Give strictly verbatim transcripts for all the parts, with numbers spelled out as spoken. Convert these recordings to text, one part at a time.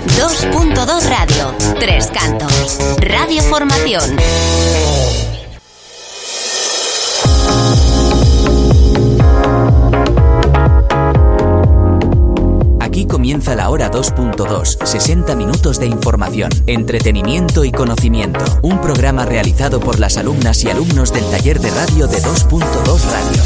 dos punto dos Radio, Tres Cantos, Radio Formación. Aquí comienza la hora dos punto dos, sesenta minutos de información, entretenimiento y conocimiento. Un programa realizado por las alumnas y alumnos del taller de radio de dos punto dos Radio.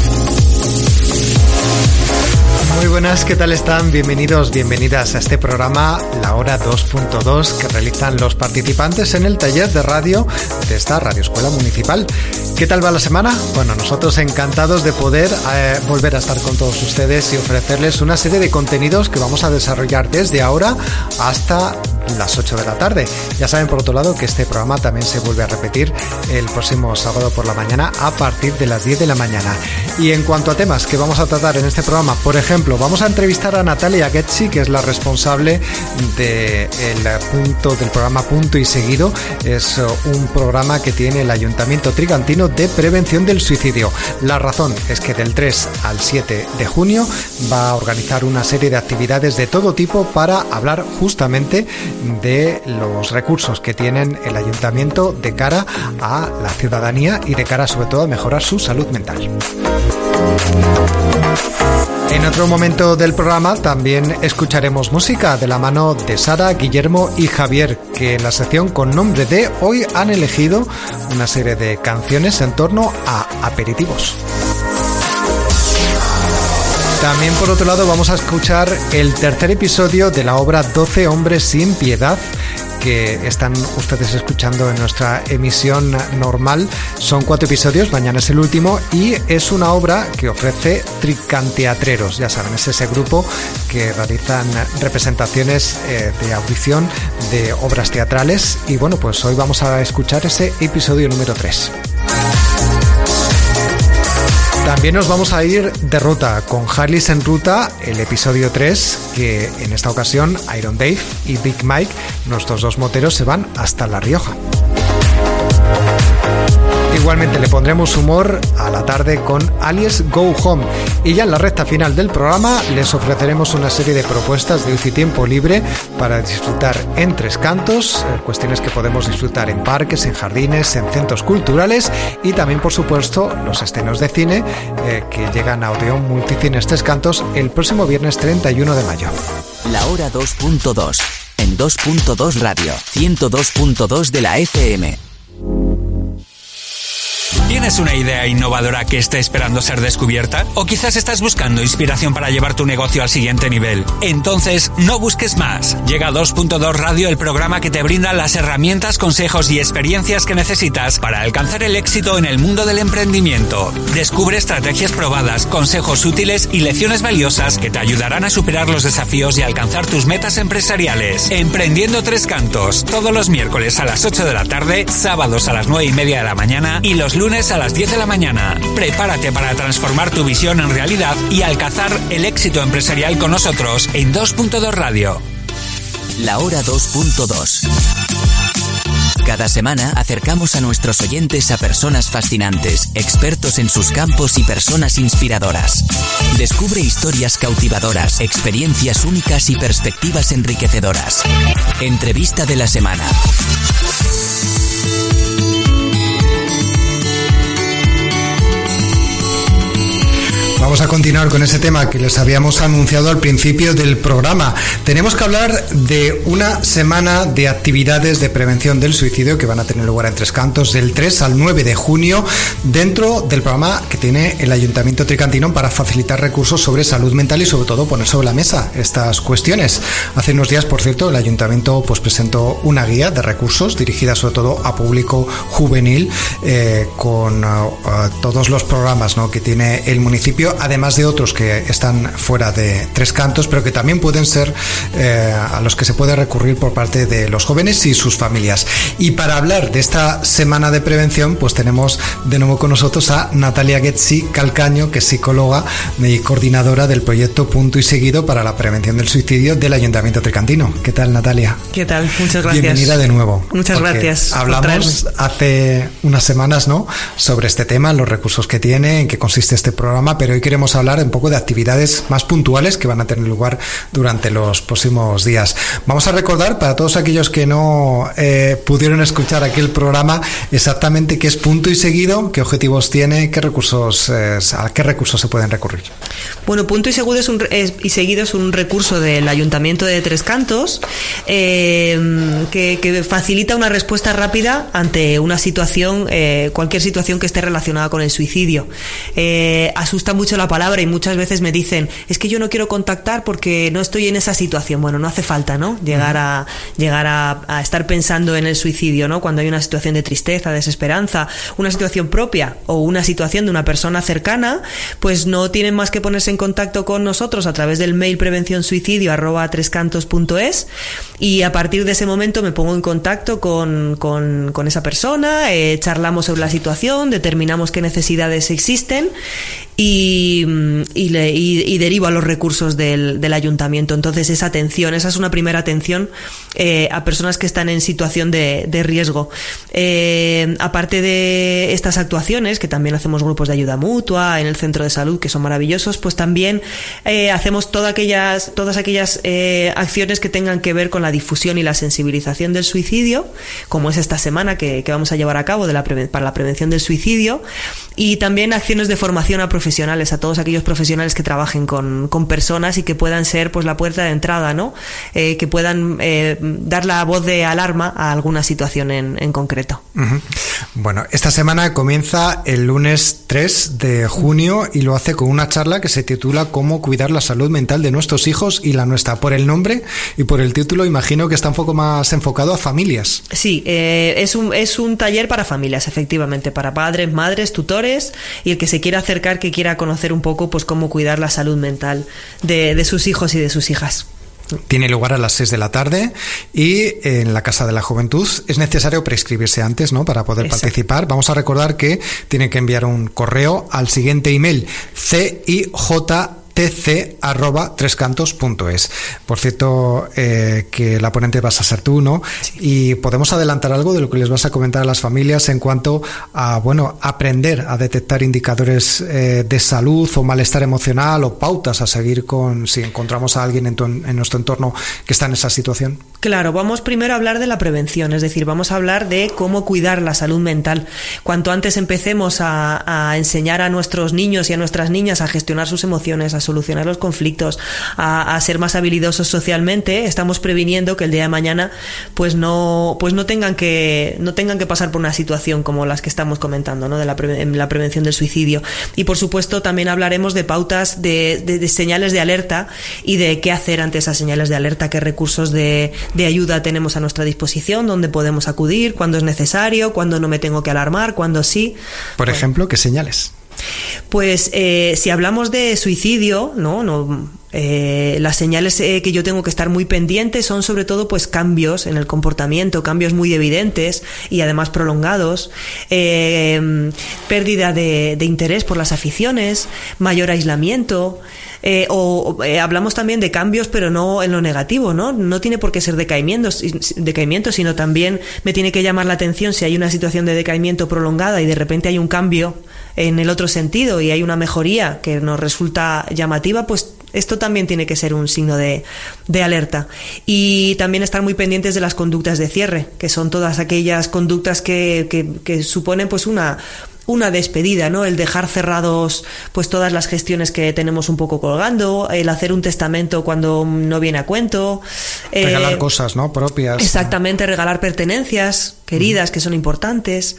Muy buenas, ¿qué tal están? Bienvenidos, bienvenidas a este programa, la hora dos punto dos, que realizan los participantes en el taller de radio de esta Radio Escuela Municipal. ¿Qué tal va la semana? Bueno, nosotros encantados de poder eh, volver a estar con todos ustedes y ofrecerles una serie de contenidos que vamos a desarrollar desde ahora hasta las ocho de la tarde. Ya saben, por otro lado, que este programa también se vuelve a repetir el próximo sábado por la mañana a partir de las diez de la mañana. Y en cuanto a temas que vamos a tratar en este programa, por ejemplo, vamos a entrevistar a Natalia Getzi, que es la responsable de el punto, del programa Punto y Seguido. Es un programa que tiene el Ayuntamiento Tricantino de prevención del suicidio. La razón es que del tres al siete de junio va a organizar una serie de actividades de todo tipo para hablar justamente de los recursos que tienen el Ayuntamiento de cara a la ciudadanía y de cara sobre todo a mejorar su salud mental. En otro momento del programa también escucharemos música de la mano de Sara, Guillermo y Javier, que en la sección con nombre de hoy han elegido una serie de canciones en torno a aperitivos. También, por otro lado, vamos a escuchar el tercer episodio de la obra doce hombres sin piedad, que están ustedes escuchando en nuestra emisión normal. Son cuatro episodios, mañana es el último, y es una obra que ofrece Tricanteatreros. Ya saben, es ese grupo que realizan representaciones eh, de audición de obras teatrales. Y bueno, pues hoy vamos a escuchar ese episodio número tres. También nos vamos a ir de ruta con Harleys en Ruta, el episodio tres, que en esta ocasión Iron Dave y Big Mike, nuestros dos moteros, se van hasta La Rioja. Igualmente le pondremos humor a la tarde con Alice Go Home. Y ya en la recta final del programa les ofreceremos una serie de propuestas de ocio y tiempo libre para disfrutar en Tres Cantos, cuestiones que podemos disfrutar en parques, en jardines, en centros culturales y también, por supuesto, los estrenos de cine eh, que llegan a Odeón Multicines Tres Cantos el próximo viernes treinta y uno de mayo. La hora dos punto dos, en dos punto dos Radio, ciento dos punto dos de la F M. ¿Tienes una idea innovadora que esté esperando ser descubierta? ¿O quizás estás buscando inspiración para llevar tu negocio al siguiente nivel? Entonces, no busques más. Llega a dos punto dos Radio, el programa que te brinda las herramientas, consejos y experiencias que necesitas para alcanzar el éxito en el mundo del emprendimiento. Descubre estrategias probadas, consejos útiles y lecciones valiosas que te ayudarán a superar los desafíos y alcanzar tus metas empresariales. Emprendiendo Tres Cantos, todos los miércoles a las ocho de la tarde, sábados a las nueve y media de la mañana y los lunes a las diez de la mañana. Prepárate para transformar tu visión en realidad y alcanzar el éxito empresarial con nosotros en dos punto dos Radio. La hora dos punto dos. Cada semana acercamos a nuestros oyentes a personas fascinantes, expertos en sus campos y personas inspiradoras. Descubre historias cautivadoras, experiencias únicas y perspectivas enriquecedoras. Entrevista de la semana. Vamos a continuar con ese tema que les habíamos anunciado al principio del programa. Tenemos que hablar de una semana de actividades de prevención del suicidio que van a tener lugar en Tres Cantos del tres al nueve de junio dentro del programa que tiene el Ayuntamiento Tricantino para facilitar recursos sobre salud mental y sobre todo poner sobre la mesa estas cuestiones. Hace unos días, por cierto, el Ayuntamiento pues presentó una guía de recursos dirigida sobre todo a público juvenil eh, con uh, todos los programas, ¿no?, que tiene el municipio, además de otros que están fuera de Tres Cantos, pero que también pueden ser eh, a los que se puede recurrir por parte de los jóvenes y sus familias. Y para hablar de esta semana de prevención, pues tenemos de nuevo con nosotros a Natalia Getzi Calcaño, que es psicóloga y coordinadora del proyecto Punto y Seguido para la prevención del suicidio del Ayuntamiento Tricantino. ¿Qué tal, Natalia? ¿Qué tal? Muchas gracias. Bienvenida de nuevo. Muchas gracias. Hablamos hace unas semanas, ¿no?, sobre este tema, los recursos que tiene, en qué consiste este programa, pero hoy queremos hablar un poco de actividades más puntuales que van a tener lugar durante los próximos días. Vamos a recordar para todos aquellos que no eh, pudieron escuchar aquí el programa exactamente qué es Punto y Seguido, qué objetivos tiene, qué recursos, eh, a qué recursos se pueden recurrir. Bueno, Punto y Seguido es un, es, y seguido es un recurso del Ayuntamiento de Tres Cantos eh, que, que facilita una respuesta rápida ante una situación, eh, cualquier situación que esté relacionada con el suicidio. Eh, asusta mucho la palabra y muchas veces me dicen, es que yo no quiero contactar porque no estoy en esa situación. Bueno, no hace falta, ¿no? Llegar a llegar a, a estar pensando en el suicidio, ¿no? Cuando hay una situación de tristeza, desesperanza, una situación propia o una situación de una persona cercana, pues no tienen más que ponerse en contacto con nosotros a través del mail prevencionsuicidio arroba trescantos punto es y a partir de ese momento me pongo en contacto con, con, con esa persona, eh, charlamos sobre la situación, determinamos qué necesidades existen y, y, le, y, y derivo a los recursos del, del ayuntamiento. Entonces esa atención, esa es una primera atención eh, a personas que están en situación de, de riesgo. Eh, aparte de estas actuaciones, que también hacemos grupos de ayuda mutua en el centro de salud, que son maravillosos, pues también eh, hacemos todas aquellas, todas aquellas eh, acciones que tengan que ver con la difusión y la sensibilización del suicidio, como es esta semana que, que vamos a llevar a cabo de la pre- para la prevención del suicidio, y también acciones de formación a profesionales, a todos aquellos profesionales que trabajen con, con personas y que puedan ser pues la puerta de entrada, ¿no? Eh, que puedan eh, dar la voz de alarma a alguna situación en, en concreto. Uh-huh. Bueno, esta semana comienza el lunes tres de junio y lo hace con una charla que se titula Cómo cuidar la salud mental de nuestros hijos y la nuestra. Por el nombre y por el título imagino que está un poco más enfocado a familias. Sí, eh, es un es un taller para familias, efectivamente, para padres, madres, tutores y el que se quiera acercar, que quiera conocer un poco pues cómo cuidar la salud mental de, de sus hijos y de sus hijas. Tiene lugar a las seis de la tarde y en la Casa de la Juventud. Es necesario prescribirse antes, ¿no?, para poder Exacto. participar. Vamos a recordar que tienen que enviar un correo al siguiente email: c i j t c arroba trescantos punto es. Por cierto, eh, que la ponente vas a ser tú, ¿no? Sí. Y podemos adelantar algo de lo que les vas a comentar a las familias en cuanto a, bueno, aprender a detectar indicadores eh, de salud o malestar emocional o pautas a seguir con si encontramos a alguien en, tu, en nuestro entorno que está en esa situación. Claro, vamos primero a hablar de la prevención, es decir, vamos a hablar de cómo cuidar la salud mental. Cuanto antes empecemos a, a enseñar a nuestros niños y a nuestras niñas a gestionar sus emociones, a solucionar los conflictos, a, a ser más habilidosos socialmente, estamos previniendo que el día de mañana pues no pues no tengan que no tengan que pasar por una situación como las que estamos comentando, ¿no?, de la, pre, la prevención del suicidio. Y por supuesto también hablaremos de pautas de, de, de señales de alerta y de qué hacer ante esas señales de alerta, qué recursos de, de ayuda tenemos a nuestra disposición, dónde podemos acudir, cuándo es necesario, cuándo no me tengo que alarmar, cuándo sí. Por bueno. ejemplo, ¿qué señales? Pues eh, si hablamos de suicidio, no, no eh, las señales eh, que yo tengo que estar muy pendiente son sobre todo pues cambios en el comportamiento, cambios muy evidentes y además prolongados, eh, pérdida de, de interés por las aficiones, mayor aislamiento. Eh, o eh, hablamos también de cambios, pero no en lo negativo, ¿no? No tiene por qué ser decaimiento, decaimiento, sino también me tiene que llamar la atención si hay una situación de decaimiento prolongada y de repente hay un cambio en el otro sentido y hay una mejoría que nos resulta llamativa, pues esto también tiene que ser un signo de, de alerta. Y también estar muy pendientes de las conductas de cierre, que son todas aquellas conductas que, que, que suponen pues una... una despedida, ¿no? El dejar cerrados pues todas las gestiones que tenemos un poco colgando, el hacer un testamento cuando no viene a cuento, regalar eh, cosas, ¿no?, propias. Exactamente, regalar pertenencias queridas mm. que son importantes.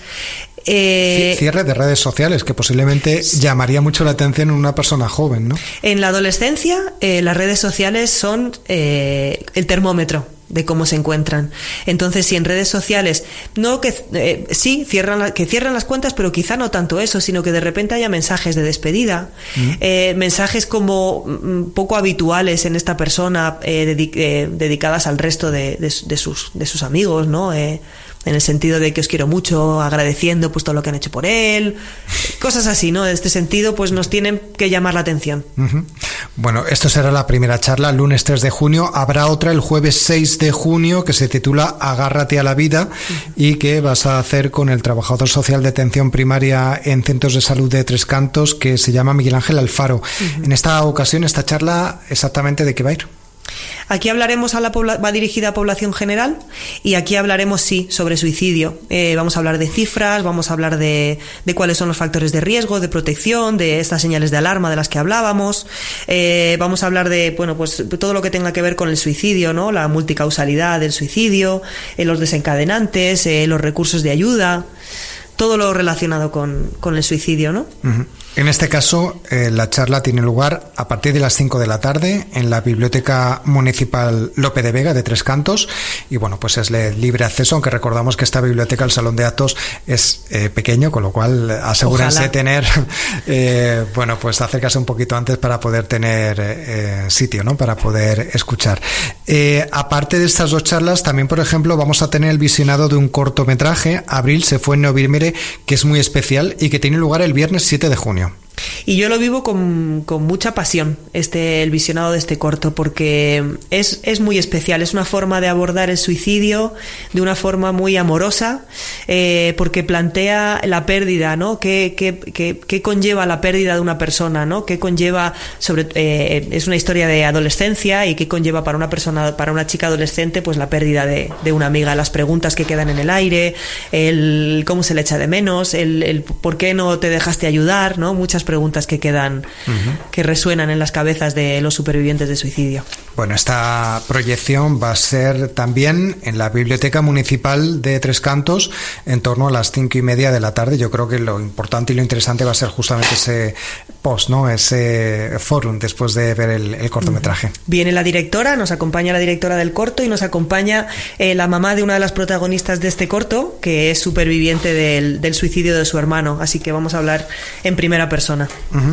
Eh, Cierre de redes sociales, que posiblemente llamaría mucho la atención en una persona joven, ¿no? En la adolescencia, eh, las redes sociales son eh, el termómetro de cómo se encuentran. Entonces, si en redes sociales no que eh, sí cierran la, que cierran las cuentas, pero quizá no tanto eso, sino que de repente haya mensajes de despedida, mm. eh, mensajes como mm, poco habituales en esta persona, eh, dedic- eh, dedicadas al resto de, de, de sus de sus amigos, ¿no? Eh, en el sentido de que os quiero mucho, agradeciendo pues todo lo que han hecho por él, cosas así, ¿no? En este sentido, pues nos tienen que llamar la atención. Uh-huh. Bueno, esto será la primera charla, el lunes tres de junio. Habrá otra el jueves seis de junio que se titula Agárrate a la vida, uh-huh. y que vas a hacer con el trabajador social de atención primaria en centros de salud de Tres Cantos, que se llama Miguel Ángel Alfaro. Uh-huh. En esta ocasión, esta charla, ¿exactamente de qué va a ir? Aquí hablaremos a la pobla- va dirigida a población general, y aquí hablaremos sí sobre suicidio. Eh, vamos a hablar de cifras, vamos a hablar de, de cuáles son los factores de riesgo, de protección, de estas señales de alarma de las que hablábamos. Eh, vamos a hablar de bueno pues todo lo que tenga que ver con el suicidio, ¿no? La multicausalidad del suicidio, eh, los desencadenantes, eh, los recursos de ayuda, todo lo relacionado con, con el suicidio, ¿no? Uh-huh. En este caso, eh, la charla tiene lugar a partir de las cinco de la tarde en la Biblioteca Municipal Lope de Vega de Tres Cantos, y bueno, pues es de libre acceso, aunque recordamos que esta biblioteca, el salón de actos, es eh, pequeño, con lo cual asegúrense de tener, eh, bueno, pues acércase un poquito antes para poder tener eh, sitio, ¿no? Para poder escuchar. Eh, aparte de estas dos charlas, también, por ejemplo, vamos a tener el visionado de un cortometraje, Abril se fue en noviembre, que es muy especial y que tiene lugar el viernes siete de junio. Y yo lo vivo con, con mucha pasión, este, el visionado de este corto, porque es, es muy especial, es una forma de abordar el suicidio de una forma muy amorosa, eh, porque plantea la pérdida, ¿no? ¿Qué, qué, qué, qué conlleva la pérdida de una persona, ¿no? ¿Qué conlleva, sobre, eh, es una historia de adolescencia, y qué conlleva para una persona, para una chica adolescente, pues la pérdida de, de una amiga, las preguntas que quedan en el aire, el cómo se le echa de menos, el, el por qué no te dejaste ayudar, ¿no? Muchas preguntas que quedan, uh-huh. que resuenan en las cabezas de los supervivientes de suicidio. Bueno, esta proyección va a ser también en la Biblioteca Municipal de Tres Cantos en torno a las cinco y media de la tarde. Yo creo que lo importante y lo interesante va a ser justamente ese post, ¿no? Ese forum después de ver el, el cortometraje. Viene la directora, nos acompaña la directora del corto, y nos acompaña eh, la mamá de una de las protagonistas de este corto, que es superviviente del, del suicidio de su hermano. Así que vamos a hablar en primera persona. Uh-huh.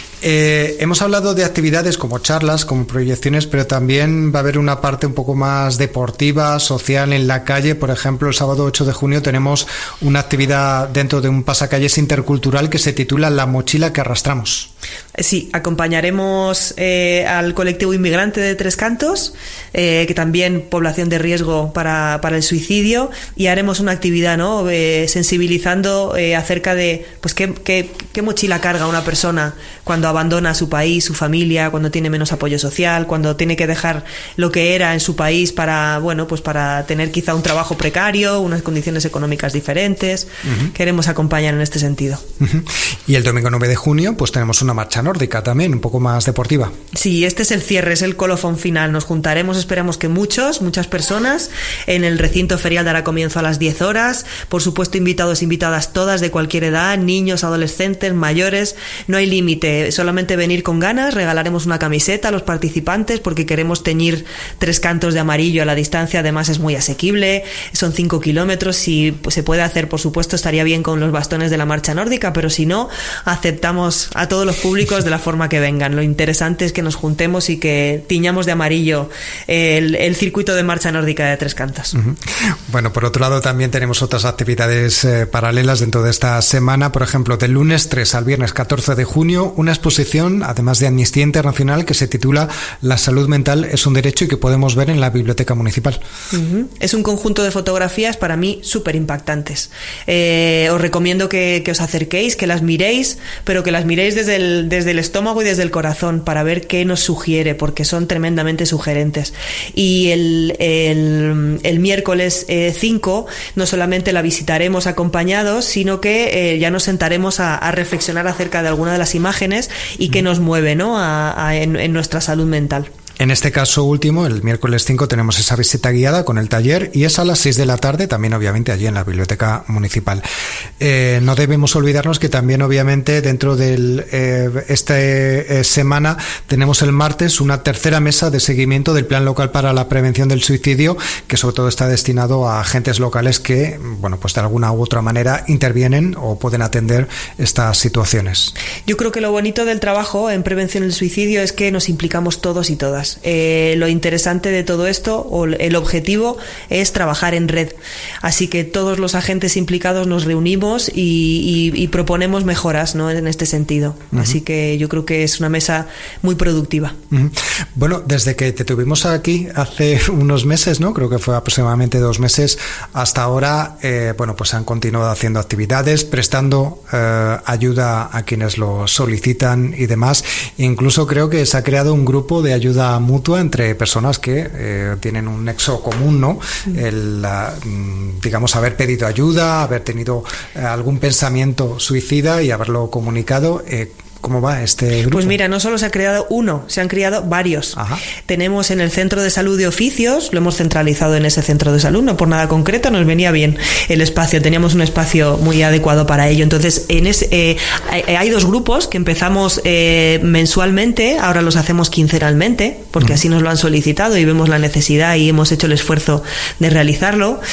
Eh, hemos hablado de actividades como charlas, como proyecciones, pero también va a haber una parte un poco más deportiva, social, en la calle. Por ejemplo, el sábado ocho de junio tenemos una actividad dentro de un pasacalles intercultural que se titula La mochila que arrastramos. Sí, acompañaremos eh, al colectivo inmigrante de Tres Cantos, eh, que también población de riesgo para, para el suicidio, y haremos una actividad, ¿no? Eh, sensibilizando eh, acerca de pues qué, qué, qué mochila carga una persona cuando abandona su país, su familia, cuando tiene menos apoyo social, cuando tiene que dejar lo que era en su país para, bueno, pues para tener quizá un trabajo precario, unas condiciones económicas diferentes. Uh-huh. Queremos acompañar en este sentido. Uh-huh. Y el domingo nueve de junio pues tenemos una marcha nórdica también, un poco más deportiva. Sí, este es el cierre, es el colofón final. Nos juntaremos, esperamos que muchos, muchas personas, en el recinto ferial dará comienzo a las diez horas. Por supuesto, invitados, invitadas todas de cualquier edad, niños, adolescentes, mayores, no hay límite. Solamente venir con ganas, regalaremos una camiseta a los participantes porque queremos teñir Tres Cantos de amarillo a la distancia. Además es muy asequible, son cinco kilómetros. Si se puede hacer, por supuesto, estaría bien con los bastones de la marcha nórdica, pero si no, aceptamos a todos los públicos de la forma que vengan. Lo interesante es que nos juntemos y que tiñamos de amarillo el, el circuito de marcha nórdica de Tres Cantos. Uh-huh. Bueno, por otro lado también tenemos otras actividades eh, paralelas dentro de esta semana. Por ejemplo, del lunes tres al viernes catorce de junio, una exposición, además de Amnistía Internacional, que se titula La salud mental es un derecho y que podemos ver en la Biblioteca Municipal. Uh-huh. Es un conjunto de fotografías para mí súper impactantes. Eh, os recomiendo que, que os acerquéis, que las miréis, pero que las miréis desde el, desde el estómago y desde el corazón para ver qué nos sugiere, porque son tremendamente sugerentes. Y el, el, el miércoles eh, cinco no solamente la visitaremos acompañados, sino que eh, ya nos sentaremos a, a reflexionar acerca de alguna de las imágenes y qué nos mueve, ¿no? a, a, en, en nuestra salud mental. En este caso último, el miércoles cinco, tenemos esa visita guiada con el taller y es a las seis de la tarde, también obviamente allí en la Biblioteca Municipal. Eh, no debemos olvidarnos que también obviamente dentro de eh, esta eh, semana tenemos el martes una tercera mesa de seguimiento del Plan Local para la Prevención del Suicidio, que sobre todo está destinado a agentes locales que, bueno, pues de alguna u otra manera intervienen o pueden atender estas situaciones. Yo creo que lo bonito del trabajo en prevención del suicidio es que nos implicamos todos y todas. ayudas. Eh, lo interesante de todo esto, o el objetivo, es trabajar en red. Así que todos los agentes implicados nos reunimos y, y, y proponemos mejoras, ¿no?, en este sentido. Uh-huh. Así que yo creo que es una mesa muy productiva. Uh-huh. Bueno, desde que te tuvimos aquí hace unos meses, ¿no?, creo que fue aproximadamente dos meses, hasta ahora, eh, bueno, pues han continuado haciendo actividades, prestando eh, ayuda a quienes lo solicitan y demás. Incluso creo que se ha creado un grupo de ayuda mutua entre personas que eh, tienen un nexo común, ¿no? Uh-huh. El, uh, digamos, haber pedido ayuda, haber tenido eh, algún pensamiento suicida y haberlo comunicado. Eh, ¿Cómo va este grupo? Pues mira, no solo se ha creado uno, se han creado varios. Ajá. Tenemos en el Centro de Salud de Oficios, lo hemos centralizado en ese centro de salud, no por nada concreto, nos venía bien el espacio, teníamos un espacio muy adecuado para ello. Entonces, en ese, eh, hay, hay dos grupos que empezamos eh, mensualmente, ahora los hacemos quincenalmente, porque uh-huh. así nos lo han solicitado y vemos la necesidad y hemos hecho el esfuerzo de realizarlo.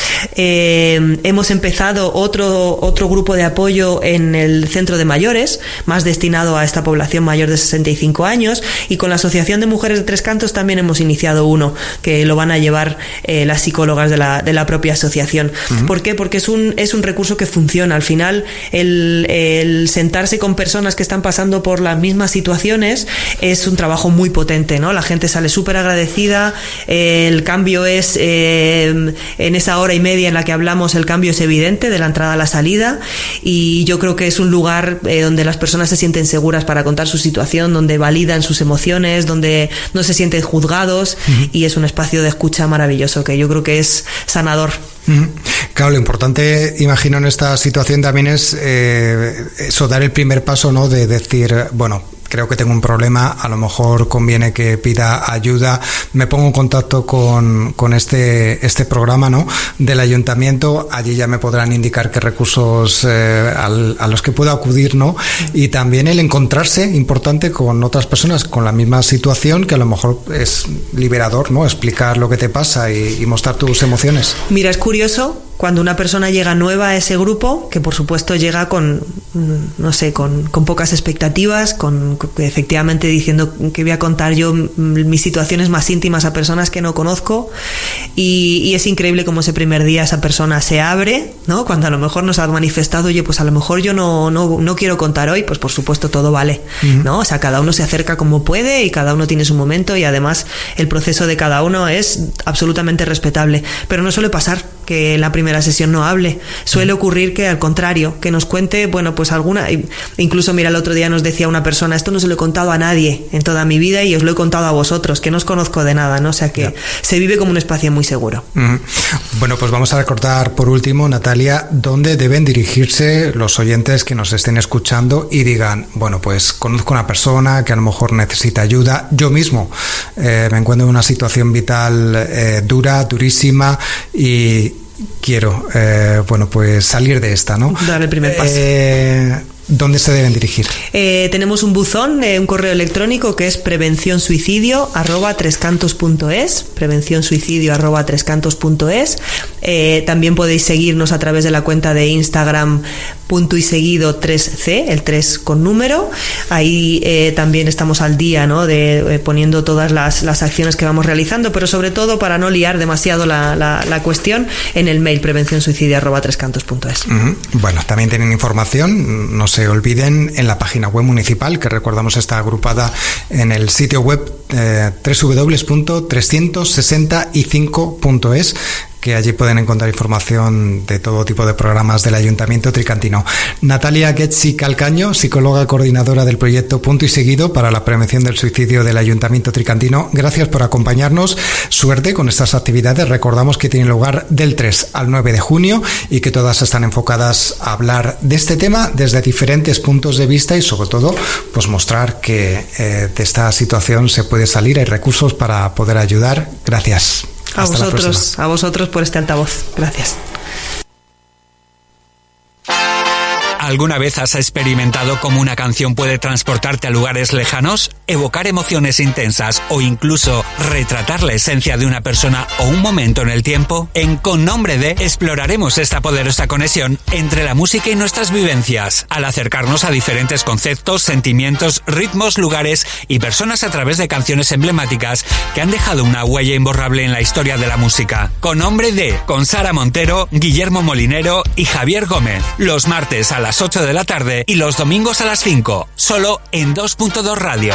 Eh, hemos empezado otro, otro grupo de apoyo en el Centro de Mayores, más destinado a a esta población mayor de sesenta y cinco años, y con la Asociación de Mujeres de Tres Cantos también hemos iniciado uno que lo van a llevar eh, las psicólogas de la, de la propia asociación. Uh-huh. ¿Por qué? Porque es un, es un recurso que funciona. Al final, el, el sentarse con personas que están pasando por las mismas situaciones es un trabajo muy potente, ¿no? La gente sale súper agradecida, eh, el cambio es eh, en esa hora y media en la que hablamos, el cambio es evidente de la entrada a la salida, y yo creo que es un lugar eh, donde las personas se sienten seguras para contar su situación, donde validan sus emociones, donde no se sienten juzgados, uh-huh. y es un espacio de escucha maravilloso que yo creo que es sanador. Uh-huh. Claro, lo importante, imagino, en esta situación también es eh, eso, dar el primer paso, ¿no?, de decir, bueno, creo que tengo un problema, a lo mejor conviene que pida ayuda, me pongo en contacto con, con este, este programa, ¿no?, del ayuntamiento, allí ya me podrán indicar qué recursos eh, al, a los que puedo acudir, ¿no? Y también el encontrarse, importante, con otras personas con la misma situación, que a lo mejor es liberador, ¿no?, explicar lo que te pasa y, y mostrar tus emociones. Mira, es curioso cuando una persona llega nueva a ese grupo, que por supuesto llega con, no sé, con, con pocas expectativas, con, con efectivamente diciendo que voy a contar yo mis situaciones más íntimas a personas que no conozco, y, y es increíble cómo ese primer día esa persona se abre, ¿no? Cuando a lo mejor nos ha manifestado, oye, pues a lo mejor yo no, no, no quiero contar hoy, pues por supuesto todo vale, uh-huh. ¿no? O sea, cada uno se acerca como puede y cada uno tiene su momento, y además el proceso de cada uno es absolutamente respetable, pero no suele pasar que en la primera sesión no hable. Suele ocurrir que al contrario, que nos cuente, bueno, pues alguna, incluso mira, el otro día nos decía una persona, esto no se lo he contado a nadie en toda mi vida y os lo he contado a vosotros, que no os conozco de nada, ¿no? O sea que yeah. se vive como un espacio muy seguro. Mm. Bueno, pues vamos a recordar por último, Natalia, dónde deben dirigirse los oyentes que nos estén escuchando y digan, bueno, pues conozco a una persona que a lo mejor necesita ayuda, yo mismo eh, me encuentro en una situación vital eh, dura, durísima, y quiero, eh, bueno, pues salir de esta, ¿no? Dar el primer paso. Eh, ¿Dónde se deben dirigir? Eh, tenemos un buzón, eh, un correo electrónico que es prevencionsuicidio arroba trescantos punto es, prevencionsuicidio arroba trescantos punto es. Eh, también podéis seguirnos a través de la cuenta de Instagram punto y seguido tres ce, el tres con número. Ahí eh, también estamos al día, ¿no?, de eh, poniendo todas las, las acciones que vamos realizando, pero sobre todo para no liar demasiado la, la, la cuestión, en el mail prevencionsuicidio arroba trescantos punto es. Uh-huh. Bueno, también tienen información, no se olviden, en la página web municipal, que recordamos está agrupada en el sitio web eh, doble u doble u doble u punto trescientos sesenta y cinco punto es, que allí pueden encontrar información de todo tipo de programas del Ayuntamiento Tricantino. Natalia Getzi Calcaño, psicóloga coordinadora del proyecto Punto y Seguido para la prevención del suicidio del Ayuntamiento Tricantino, gracias por acompañarnos. Suerte con estas actividades. Recordamos que tienen lugar del tres al nueve de junio y que todas están enfocadas a hablar de este tema desde diferentes puntos de vista y sobre todo pues mostrar que eh, de esta situación se puede salir, hay recursos para poder ayudar. Gracias. A Hasta vosotros, a vosotros por este altavoz. Gracias. ¿Alguna vez has experimentado cómo una canción puede transportarte a lugares lejanos, evocar emociones intensas o incluso retratar la esencia de una persona o un momento en el tiempo? En Con Nombre de exploraremos esta poderosa conexión entre la música y nuestras vivencias, al acercarnos a diferentes conceptos, sentimientos, ritmos, lugares y personas a través de canciones emblemáticas que han dejado una huella imborrable en la historia de la música. Con Nombre de, con Sara Montero, Guillermo Molinero y Javier Gómez. Los martes a las ocho de la tarde y los domingos a las cinco, solo en dos punto dos Radio.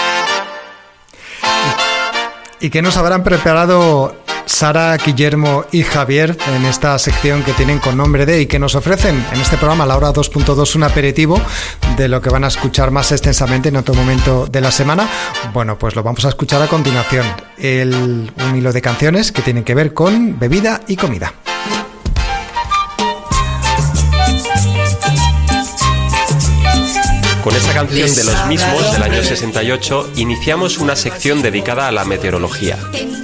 ¿Y qué nos habrán preparado Sara, Guillermo y Javier en esta sección que tienen Con Nombre de y que nos ofrecen en este programa, la hora dos punto dos, un aperitivo de lo que van a escuchar más extensamente en otro momento de la semana? Bueno, pues lo vamos a escuchar a continuación. El, un hilo de canciones que tienen que ver con bebida y comida. Con esta canción de Los Mismos del año sesenta y ocho iniciamos una sección dedicada a la meteorología.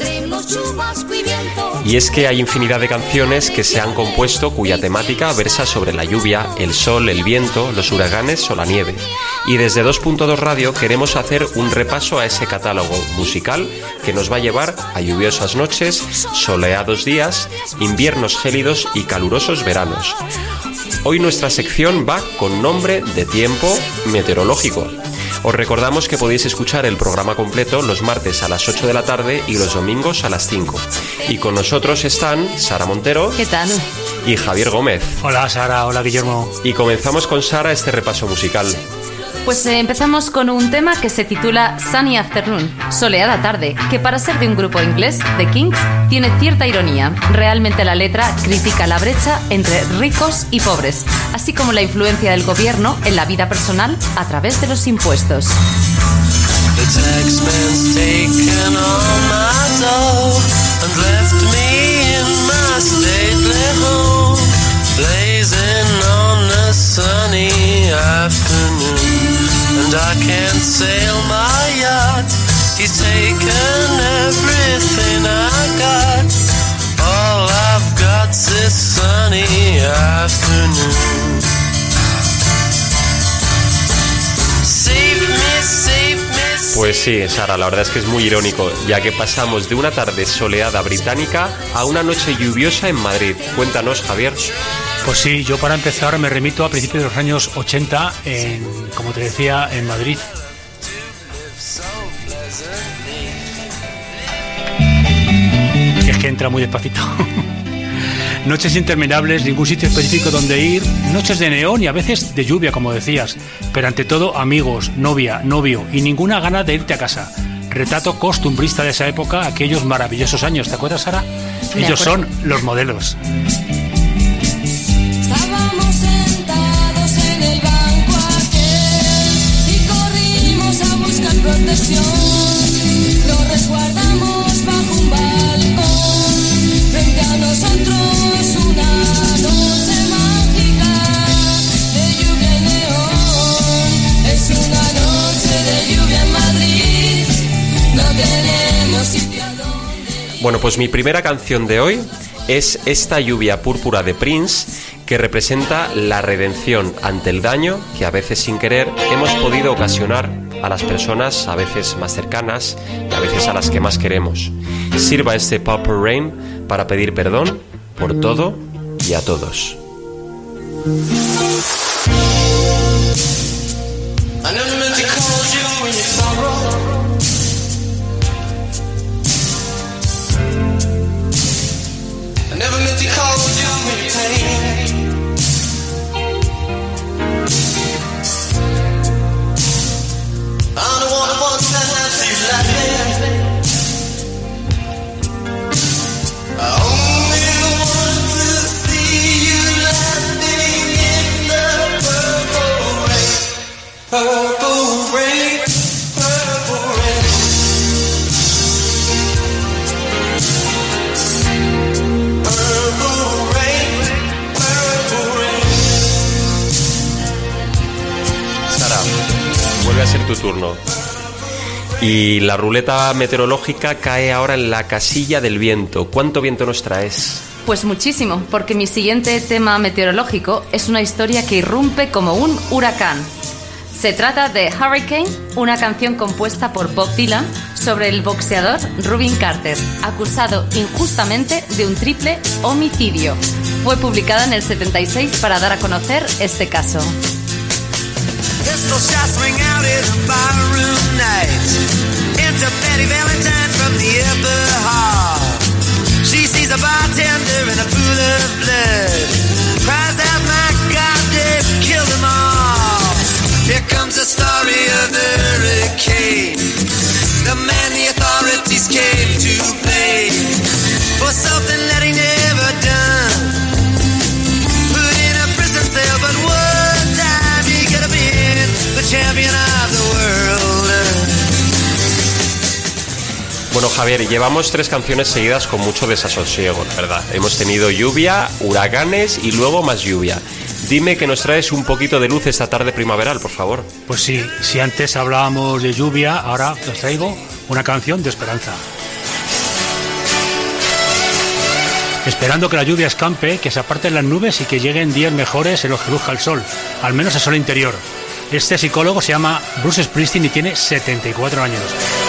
Y es que hay infinidad de canciones que se han compuesto cuya temática versa sobre la lluvia, el sol, el viento, los huracanes o la nieve. Y desde dos punto dos Radio queremos hacer un repaso a ese catálogo musical que nos va a llevar a lluviosas noches, soleados días, inviernos gélidos y calurosos veranos. Hoy nuestra sección va con nombre de tiempo meteorológico. Os recordamos que podéis escuchar el programa completo los martes a las ocho de la tarde y los domingos a las cinco. Y con nosotros están Sara Montero. ¿Qué tal? Y Javier Gómez. Hola Sara, hola Guillermo. Y comenzamos con Sara este repaso musical. Pues eh, empezamos con un tema que se titula Sunny Afternoon, soleada tarde, que para ser de un grupo inglés, The Kinks, tiene cierta ironía. Realmente la letra critica la brecha entre ricos y pobres, así como la influencia del gobierno en la vida personal a través de los impuestos. The taxman's taken all my dough and left me in my stately home, blazing on a sunny afternoon. And I can't sail my yacht, he's taken everything I got. All I've got's this sunny afternoon. Save me, save me. Pues sí, Sara, la verdad es que es muy irónico, ya que pasamos de una tarde soleada británica a una noche lluviosa en Madrid. Cuéntanos, Javier. Pues sí, yo para empezar me remito a principios de los años ochenta, en, como te decía, en Madrid. Es que entra muy despacito. Noches interminables, ningún sitio específico donde ir, noches de neón y a veces de lluvia, como decías, pero ante todo amigos, novia, novio y ninguna gana de irte a casa. Retrato costumbrista de esa época, aquellos maravillosos años, ¿te acuerdas, Sara? Ellos son los modelos. Estábamos sentados en el banco aquel y corrimos a buscar protección. Lo resguardamos bajo un balcón. Frente a nosotros una noche mágica de lluvia y neón. Es una noche de lluvia en Madrid. No tenemos sitio a donde ir. Bueno, pues mi primera canción de hoy es Esta lluvia púrpura de Prince, que representa la redención ante el daño que a veces sin querer hemos podido ocasionar a las personas a veces más cercanas y a veces a las que más queremos. Sirva este Purple Rain para pedir perdón por todo y a todos. Sara, vuelve a ser tu turno. Y la ruleta meteorológica cae ahora en la casilla del viento. ¿Cuánto viento nos traes? Pues muchísimo, porque mi siguiente tema meteorológico es una historia que irrumpe como un huracán. Se trata de Hurricane, una canción compuesta por Bob Dylan sobre el boxeador Rubin Carter, acusado injustamente de un triple homicidio. Fue publicada en el setenta y seis para dar a conocer este caso. Pistol shots ring out in a barroom night. Enter Betty Valentine from the upper hall. She sees a bartender in a pool of blood. Cries out, my God, they've killed them all. Here comes the story of the hurricane. The man the authorities came to pay for something that he never done. Put in a prison cell, but one time he could have been the champion of the world. Bueno, Javier, llevamos tres canciones seguidas con mucho desasosiego, la verdad. Hemos tenido lluvia, huracanes y luego más lluvia. Dime que nos traes un poquito de luz esta tarde primaveral, por favor. Pues sí, si antes hablábamos de lluvia, ahora os traigo una canción de esperanza. Esperando que la lluvia escampe, que se aparten las nubes y que lleguen días mejores en los que luzca el sol, al menos el sol interior. Este psicólogo se llama Bruce Springsteen y tiene setenta y cuatro años.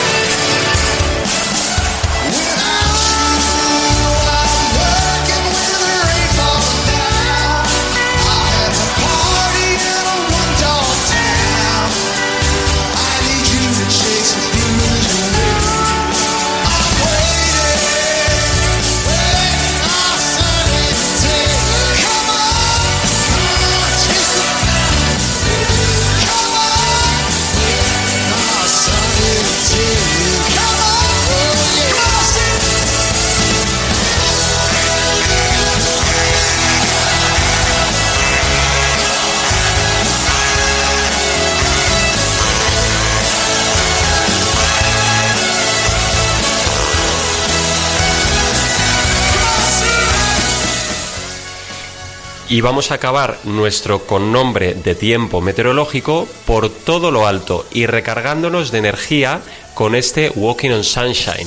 Y vamos a acabar nuestro connombre de tiempo meteorológico por todo lo alto y recargándonos de energía con este Walking on Sunshine.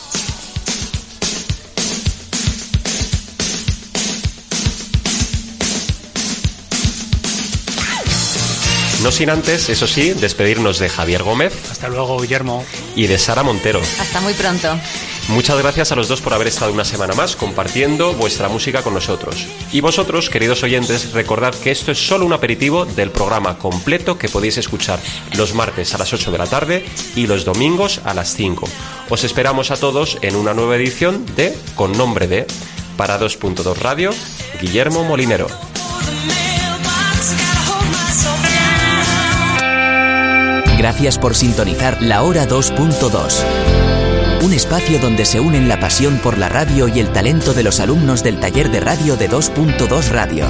No sin antes, eso sí, despedirnos de Javier Gómez. Hasta luego, Guillermo. Y de Sara Montero. Hasta muy pronto. Muchas gracias a los dos por haber estado una semana más compartiendo vuestra música con nosotros. Y vosotros, queridos oyentes, recordad que esto es solo un aperitivo del programa completo que podéis escuchar los martes a las ocho de la tarde y los domingos a las cinco. Os esperamos a todos en una nueva edición de Con Nombre de... Para dos punto dos Radio, Guillermo Molinero. Gracias por sintonizar La Hora dos punto dos. Un espacio donde se unen la pasión por la radio y el talento de los alumnos del taller de radio de dos punto dos Radio.